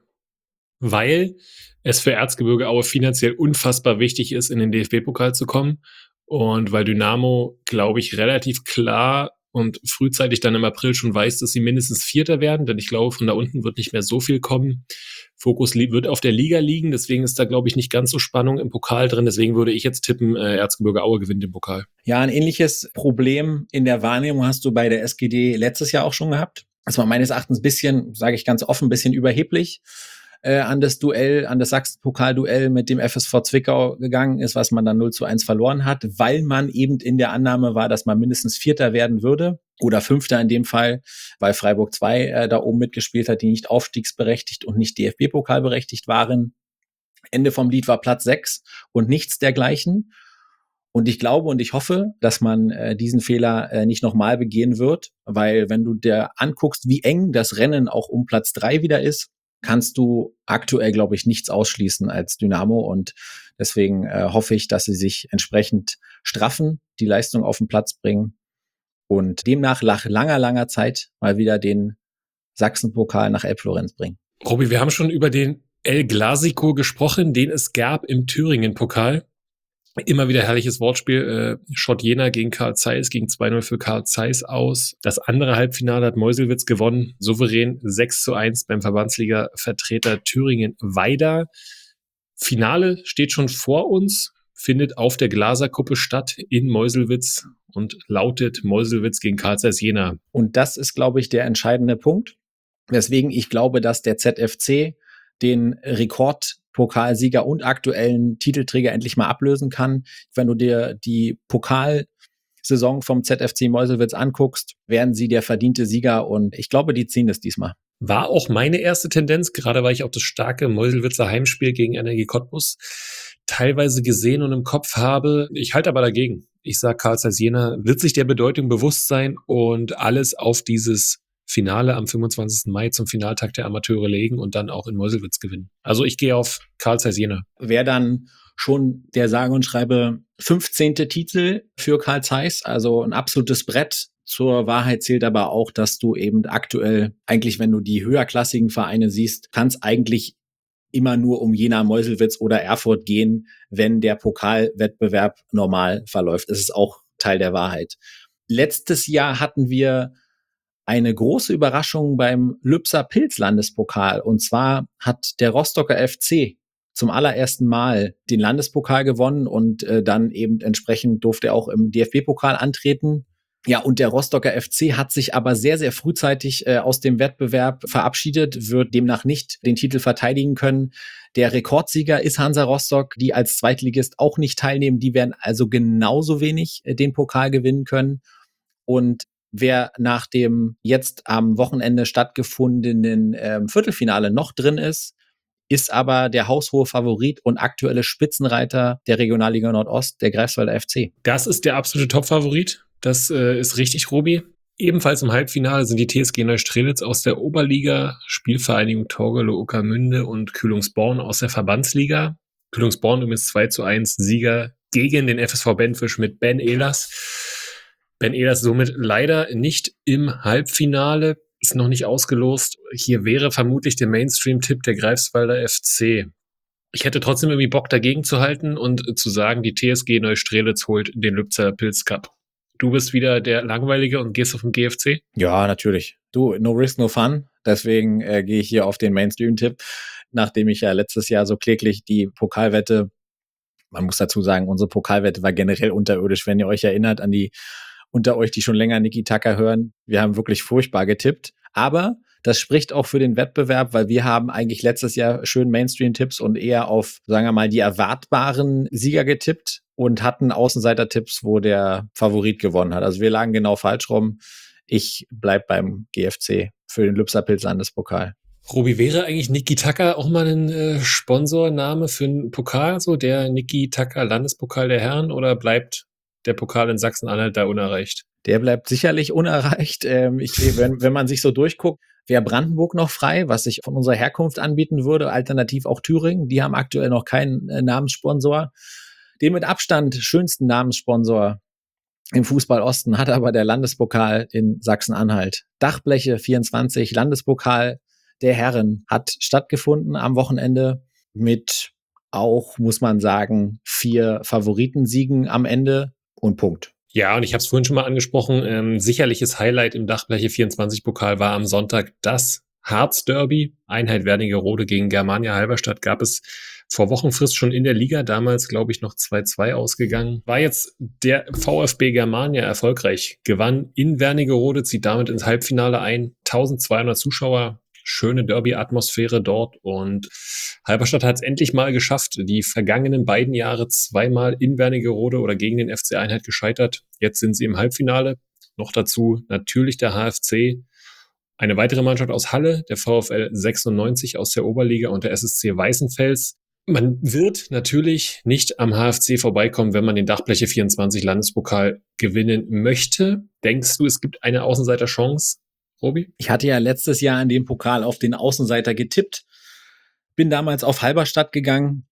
Weil es für Erzgebirge Aue finanziell unfassbar wichtig ist, in den DFB-Pokal zu kommen. Und weil Dynamo, glaube ich, relativ klar und frühzeitig dann im April schon weiß, dass sie mindestens Vierter werden, denn ich glaube, von da unten wird nicht mehr so viel kommen. Fokus wird auf der Liga liegen, deswegen ist da, glaube ich, nicht ganz so Spannung im Pokal drin. Deswegen würde ich jetzt tippen, Erzgebirge Aue gewinnt den Pokal. Ja, ein ähnliches Problem in der Wahrnehmung hast du bei der SGD letztes Jahr auch schon gehabt. Das war meines Erachtens ein bisschen, sage ich ganz offen, ein bisschen überheblich an das Sachsen-Pokal-Duell mit dem FSV Zwickau gegangen ist, was man dann 0:1 verloren hat, weil man eben in der Annahme war, dass man mindestens Vierter werden würde oder Fünfter in dem Fall, weil Freiburg 2 da oben mitgespielt hat, die nicht aufstiegsberechtigt und nicht DFB-Pokalberechtigt waren. Ende vom Lied war Platz 6 und nichts dergleichen. Und ich glaube und ich hoffe, dass man diesen Fehler nicht nochmal begehen wird, weil wenn du dir anguckst, wie eng das Rennen auch um Platz 3 wieder ist, kannst du aktuell, glaube ich, nichts ausschließen als Dynamo. Und deswegen hoffe ich, dass sie sich entsprechend straffen, die Leistung auf den Platz bringen und demnach nach langer Zeit mal wieder den Sachsen-Pokal nach Elbflorenz bringen. Robi, wir haben schon über den El Clasico gesprochen, den es gab im Thüringen-Pokal. Immer wieder herrliches Wortspiel. Schott Jena gegen Carl Zeiss, ging 2-0 für Carl Zeiss aus. Das andere Halbfinale hat Meuselwitz gewonnen, souverän 6:1 beim Verbandsliga-Vertreter Thüringen-Weida. Finale steht schon vor uns, findet auf der Glaserkuppe statt in Meuselwitz und lautet Meuselwitz gegen Carl Zeiss Jena. Und das ist, glaube ich, der entscheidende Punkt, weswegen ich glaube, dass der ZFC den Rekordpokalsieger und aktuellen Titelträger endlich mal ablösen kann. Wenn du dir die Pokalsaison vom ZFC Meuselwitz anguckst, werden sie der verdiente Sieger und ich glaube, die ziehen das diesmal. War auch meine erste Tendenz, gerade weil ich auch das starke Meuselwitzer Heimspiel gegen Energie Cottbus teilweise gesehen und im Kopf habe. Ich halte aber dagegen. Ich sage, Carl Zeiss Jena wird sich der Bedeutung bewusst sein und alles auf dieses Finale am 25. Mai zum Finaltag der Amateure legen und dann auch in Meuselwitz gewinnen. Also ich gehe auf Carl Zeiss Jena. Wäre dann schon der sage und schreibe 15. Titel für Carl Zeiss, also ein absolutes Brett. Zur Wahrheit zählt aber auch, dass du eben aktuell, eigentlich wenn du die höherklassigen Vereine siehst, kann es eigentlich immer nur um Jena, Meuselwitz oder Erfurt gehen, wenn der Pokalwettbewerb normal verläuft. Das ist auch Teil der Wahrheit. Letztes Jahr hatten wir eine große Überraschung beim Lübser Pilz-Landespokal. Und zwar hat der Rostocker FC zum allerersten Mal den Landespokal gewonnen und dann eben entsprechend durfte er auch im DFB-Pokal antreten. Ja, und der Rostocker FC hat sich aber sehr, sehr frühzeitig aus dem Wettbewerb verabschiedet, wird demnach nicht den Titel verteidigen können. Der Rekordsieger ist Hansa Rostock, die als Zweitligist auch nicht teilnehmen. Die werden also genauso wenig den Pokal gewinnen können. Und wer nach dem jetzt am Wochenende stattgefundenen Viertelfinale noch drin ist, ist aber der haushohe Favorit und aktuelle Spitzenreiter der Regionalliga Nordost, der Greifswalder FC. Das ist der absolute Topfavorit. Das ist richtig, Robi. Ebenfalls im Halbfinale sind die TSG Neustrelitz aus der Oberliga, Spielvereinigung Torgelow Ueckermünde und Kühlungsborn aus der Verbandsliga. Kühlungsborn übrigens 2:1 Sieger gegen den FSV Benfisch mit Ben Ehlers. Ben Ehlers somit leider nicht im Halbfinale, ist noch nicht ausgelost. Hier wäre vermutlich der Mainstream-Tipp der Greifswalder FC. Ich hätte trotzdem irgendwie Bock dagegen zu halten und zu sagen, die TSG Neustrelitz holt den Lübzer Pilz Cup. Du bist wieder der Langweilige und gehst auf den GFC? Ja, natürlich. Du, no risk, no fun. Deswegen gehe ich hier auf den Mainstream-Tipp, nachdem ich ja letztes Jahr so kläglich die Pokalwette, man muss dazu sagen, unsere Pokalwette war generell unterirdisch, wenn ihr euch erinnert an die unter euch, die schon länger Niki Tucker hören. Wir haben wirklich furchtbar getippt. Aber das spricht auch für den Wettbewerb, weil wir haben eigentlich letztes Jahr schön Mainstream-Tipps und eher auf, sagen wir mal, die erwartbaren Sieger getippt und hatten Außenseiter-Tipps, wo der Favorit gewonnen hat. Also wir lagen genau falsch rum. Ich bleib beim GFC für den Lübser Pilz-Landespokal. Robi, wäre eigentlich Niki Tucker auch mal ein Sponsorname für einen Pokal, so der Niki Tucker Landespokal der Herren, oder bleibt der Pokal in Sachsen-Anhalt da unerreicht? Der bleibt sicherlich unerreicht. Wenn man sich so durchguckt, wäre Brandenburg noch frei, was sich von unserer Herkunft anbieten würde, alternativ auch Thüringen. Die haben aktuell noch keinen Namenssponsor. Den mit Abstand schönsten Namenssponsor im Fußball Osten hat aber der Landespokal in Sachsen-Anhalt. Dachbleche 24, Landespokal der Herren hat stattgefunden am Wochenende mit auch, muss man sagen, 4 Favoritensiegen am Ende. Und Punkt. Ja, und ich habe es vorhin schon mal angesprochen, sicherliches Highlight im Dachbleche 24-Pokal war am Sonntag das Harz-Derby. Einheit Wernigerode gegen Germania Halberstadt gab es vor Wochenfrist schon in der Liga, damals glaube ich noch 2-2 ausgegangen. War jetzt der VfB Germania erfolgreich, gewann in Wernigerode, zieht damit ins Halbfinale ein, 1200 Zuschauer, schöne Derby-Atmosphäre dort und Halberstadt hat es endlich mal geschafft, die vergangenen beiden Jahre zweimal in Wernigerode oder gegen den FC Einheit gescheitert. Jetzt sind sie im Halbfinale. Noch dazu natürlich der HFC, eine weitere Mannschaft aus Halle, der VfL 96 aus der Oberliga und der SSC Weißenfels. Man wird natürlich nicht am HFC vorbeikommen, wenn man den Dachbleche 24 Landespokal gewinnen möchte. Denkst du, es gibt eine Außenseiterchance, Robi? Ich hatte ja letztes Jahr in dem Pokal auf den Außenseiter getippt, bin damals auf Halberstadt gegangen.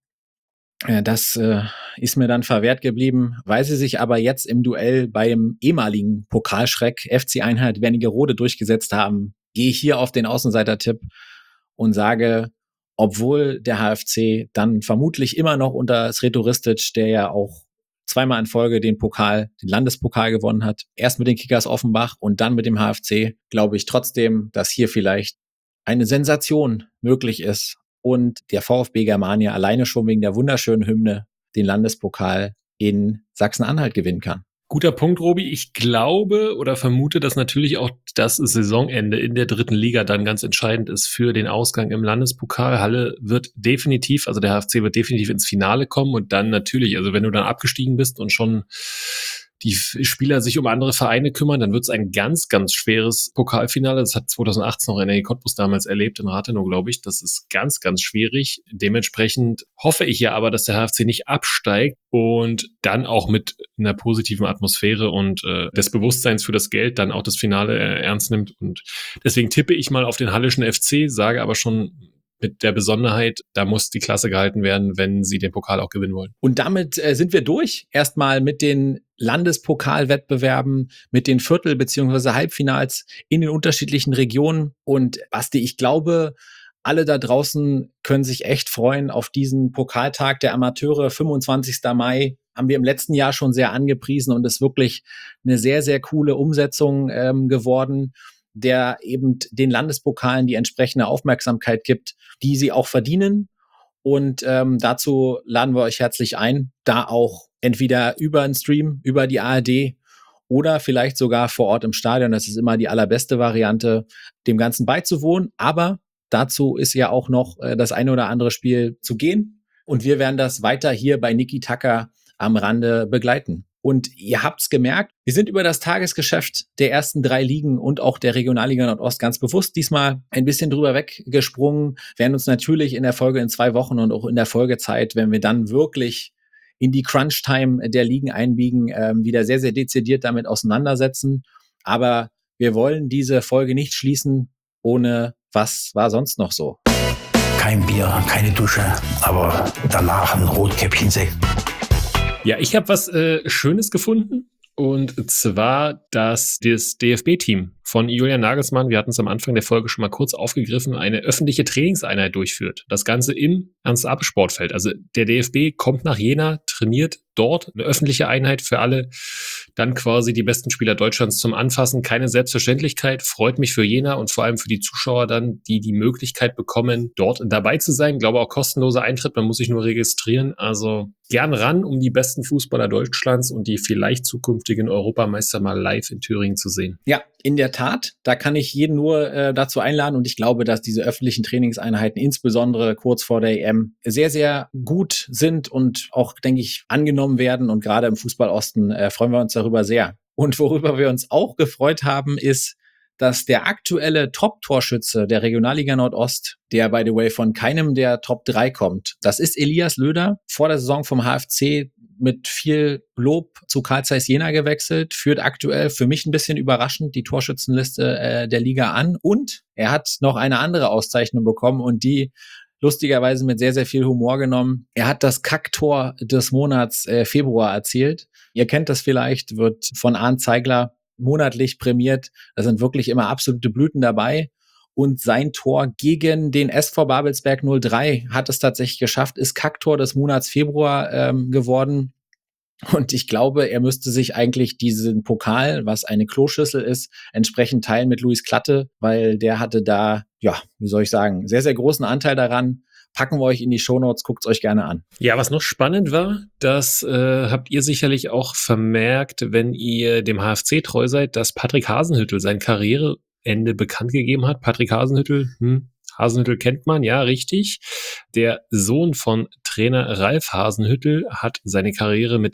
Das ist mir dann verwehrt geblieben, weil sie sich aber jetzt im Duell beim ehemaligen Pokalschreck FC Einheit Wernigerode durchgesetzt haben, gehe ich hier auf den Außenseiter-Tipp und sage, obwohl der HFC dann vermutlich immer noch unter Sreto Ristic, der ja auch zweimal in Folge den Landespokal gewonnen hat, erst mit den Kickers Offenbach und dann mit dem HFC, glaube ich trotzdem, dass hier vielleicht eine Sensation möglich ist und der VfB Germania alleine schon wegen der wunderschönen Hymne den Landespokal in Sachsen-Anhalt gewinnen kann. Guter Punkt, Robi. Ich glaube oder vermute, dass natürlich auch das Saisonende in der 3. Liga dann ganz entscheidend ist für den Ausgang im Landespokal. Halle wird definitiv, also der HFC wird definitiv ins Finale kommen und dann natürlich, also wenn du dann abgestiegen bist und schon die Spieler sich um andere Vereine kümmern, dann wird es ein ganz, ganz schweres Pokalfinale. Das hat 2018 noch Energie Cottbus damals erlebt, in Rathenow, glaube ich. Das ist ganz, ganz schwierig. Dementsprechend hoffe ich ja aber, dass der HFC nicht absteigt und dann auch mit einer positiven Atmosphäre und des Bewusstseins für das Geld dann auch das Finale ernst nimmt. Und deswegen tippe ich mal auf den Hallischen FC, sage aber schon mit der Besonderheit, da muss die Klasse gehalten werden, wenn sie den Pokal auch gewinnen wollen. Und damit sind wir durch. Erstmal mit den Landespokalwettbewerben, mit den Viertel- bzw. Halbfinals in den unterschiedlichen Regionen. Und Basti, ich glaube, alle da draußen können sich echt freuen auf diesen Pokaltag der Amateure, 25. Mai. Haben wir im letzten Jahr schon sehr angepriesen und ist wirklich eine sehr, sehr coole Umsetzung geworden, der eben den Landespokalen die entsprechende Aufmerksamkeit gibt, die sie auch verdienen. Und dazu laden wir euch herzlich ein, da auch entweder über einen Stream, über die ARD oder vielleicht sogar vor Ort im Stadion, das ist immer die allerbeste Variante, dem Ganzen beizuwohnen. Aber dazu ist ja auch noch das eine oder andere Spiel zu gehen. Und wir werden das weiter hier bei Niki Tacker am Rande begleiten. Und ihr habt's gemerkt, wir sind über das Tagesgeschäft der ersten 3 Ligen und auch der Regionalliga Nordost ganz bewusst diesmal ein bisschen drüber weggesprungen, werden uns natürlich in der Folge in 2 Wochen und auch in der Folgezeit, wenn wir dann wirklich in die Crunch-Time der Ligen einbiegen, wieder sehr, sehr dezidiert damit auseinandersetzen. Aber wir wollen diese Folge nicht schließen ohne was war sonst noch so. Kein Bier, keine Dusche, aber danach ein Rotkäppchen-Sekt. Ja, ich habe was Schönes gefunden und zwar, dass das DFB-Team von Julian Nagelsmann, wir hatten es am Anfang der Folge schon mal kurz aufgegriffen, eine öffentliche Trainingseinheit durchführt. Das Ganze im Ernst-Abbe-Sportfeld. Also der DFB kommt nach Jena, trainiert dort, eine öffentliche Einheit für alle, dann quasi die besten Spieler Deutschlands zum Anfassen. Keine Selbstverständlichkeit, freut mich für Jena und vor allem für die Zuschauer dann, die die Möglichkeit bekommen, dort dabei zu sein. Ich glaube auch kostenloser Eintritt, man muss sich nur registrieren. Also gern ran, um die besten Fußballer Deutschlands und die vielleicht zukünftigen Europameister mal live in Thüringen zu sehen. Ja, in der Tat, da kann ich jeden nur dazu einladen und ich glaube, dass diese öffentlichen Trainingseinheiten insbesondere kurz vor der EM sehr, sehr gut sind und auch, denke ich, angenommen werden und gerade im Fußballosten freuen wir uns darüber sehr. Und worüber wir uns auch gefreut haben, ist, dass der aktuelle Top-Torschütze der Regionalliga Nordost, der by the way von keinem der Top 3 kommt, das ist Elias Löder, vor der Saison vom HFC mit viel Lob zu Carl Zeiss Jena gewechselt, führt aktuell für mich ein bisschen überraschend die Torschützenliste der Liga an und er hat noch eine andere Auszeichnung bekommen und die lustigerweise mit sehr, sehr viel Humor genommen. Er hat das Kacktor des Monats Februar erzielt. Ihr kennt das vielleicht, wird von Arndt Zeigler monatlich prämiert. Da sind wirklich immer absolute Blüten dabei. Und sein Tor gegen den SV Babelsberg 03 hat es tatsächlich geschafft, ist Kacktor des Monats Februar geworden. Und ich glaube, er müsste sich eigentlich diesen Pokal, was eine Kloschüssel ist, entsprechend teilen mit Luis Klatte, weil der hatte da, ja, wie soll ich sagen, sehr, sehr großen Anteil daran, Packen wir euch in die Shownotes, guckt's euch gerne an. Ja, was noch spannend war, das habt ihr sicherlich auch vermerkt, wenn ihr dem HFC treu seid, dass Patrick Hasenhüttl sein Karriereende bekannt gegeben hat. Patrick Hasenhüttl, Hasenhüttl kennt man, ja, richtig. Der Sohn von Trainer Ralf Hasenhüttl hat seine Karriere mit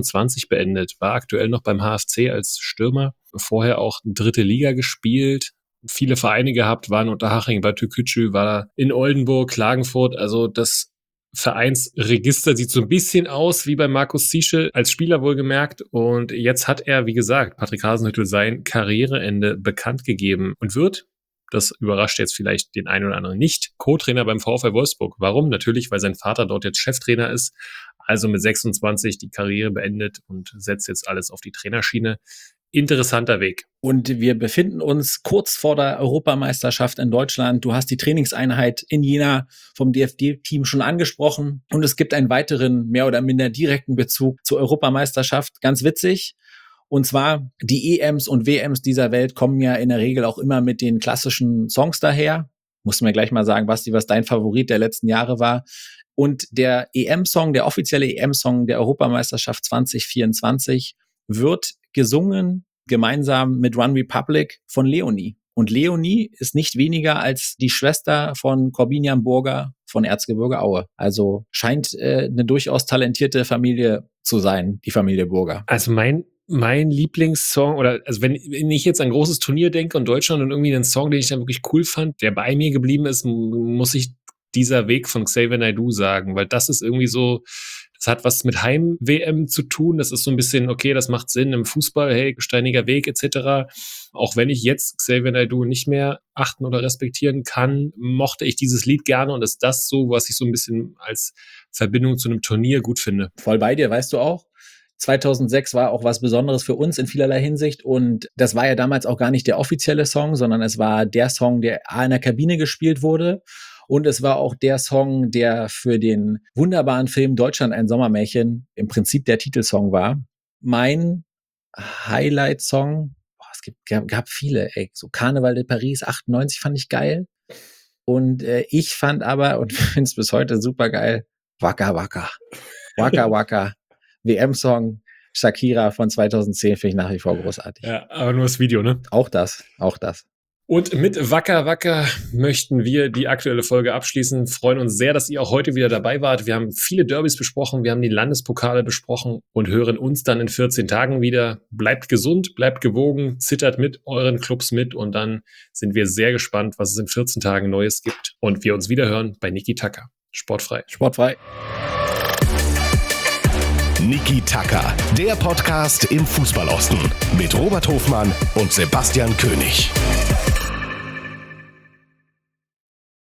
26 beendet, war aktuell noch beim HFC als Stürmer, vorher auch 3. Liga gespielt, viele Vereine gehabt, war in Unterhaching, bei Türkgücü, war in Oldenburg, Klagenfurt, also das Vereinsregister sieht so ein bisschen aus wie bei Markus Zieschel, als Spieler wohlgemerkt. Und jetzt hat er, wie gesagt, Patrick Hasenhüttl sein Karriereende bekannt gegeben und wird, das überrascht jetzt vielleicht den einen oder anderen nicht, Co-Trainer beim VfL Wolfsburg. Warum? Natürlich, weil sein Vater dort jetzt Cheftrainer ist, also mit 26 die Karriere beendet und setzt jetzt alles auf die Trainerschiene. Interessanter Weg. Und wir befinden uns kurz vor der Europameisterschaft in Deutschland. Du hast die Trainingseinheit in Jena vom DFB-Team schon angesprochen. Und es gibt einen weiteren, mehr oder minder direkten Bezug zur Europameisterschaft. Ganz witzig. Und zwar die EMs und WMs dieser Welt kommen ja in der Regel auch immer mit den klassischen Songs daher. Musst du mir gleich mal sagen, Basti, was dein Favorit der letzten Jahre war. Und der EM-Song, der offizielle EM-Song der Europameisterschaft 2024 wird gesungen gemeinsam mit One Republic von Leonie. Und Leonie ist nicht weniger als die Schwester von Corbinian Burger von Erzgebirge Aue. Also scheint eine durchaus talentierte Familie zu sein, die Familie Burger. Also mein Lieblingssong, oder also wenn ich jetzt an ein großes Turnier denke und Deutschland und irgendwie einen Song, den ich dann wirklich cool fand, der bei mir geblieben ist, muss ich dieser Weg von Xavier Naidoo sagen, weil das ist irgendwie so, das hat was mit Heim-WM zu tun, das ist so ein bisschen, okay, das macht Sinn im Fußball, hey, steiniger Weg etc. Auch wenn ich jetzt Xavier Naidoo nicht mehr achten oder respektieren kann, mochte ich dieses Lied gerne und ist das so, was ich so ein bisschen als Verbindung zu einem Turnier gut finde. Voll bei dir, weißt du auch? 2006 war auch was Besonderes für uns in vielerlei Hinsicht und das war ja damals auch gar nicht der offizielle Song, sondern es war der Song, der in der Kabine gespielt wurde. Und es war auch der Song, der für den wunderbaren Film Deutschland ein Sommermärchen im Prinzip der Titelsong war. Mein Highlight-Song, es gab viele, so Karneval de Paris 98 fand ich geil. Und ich fand aber, und finde es bis heute super geil, Waka Waka. Waka Waka. WM-Song Shakira von 2010 finde ich nach wie vor großartig. Ja, aber nur das Video, ne? Auch das. Und mit Wacker Wacker möchten wir die aktuelle Folge abschließen. Freuen uns sehr, dass ihr auch heute wieder dabei wart. Wir haben viele Derbys besprochen, wir haben die Landespokale besprochen und hören uns dann in 14 Tagen wieder. Bleibt gesund, bleibt gewogen, zittert mit euren Clubs mit und dann sind wir sehr gespannt, was es in 14 Tagen Neues gibt. Und wir uns wieder hören bei Niki Tacker. Sportfrei. Niki Tacker, der Podcast im Fußballosten mit Robert Hofmann und Sebastian König.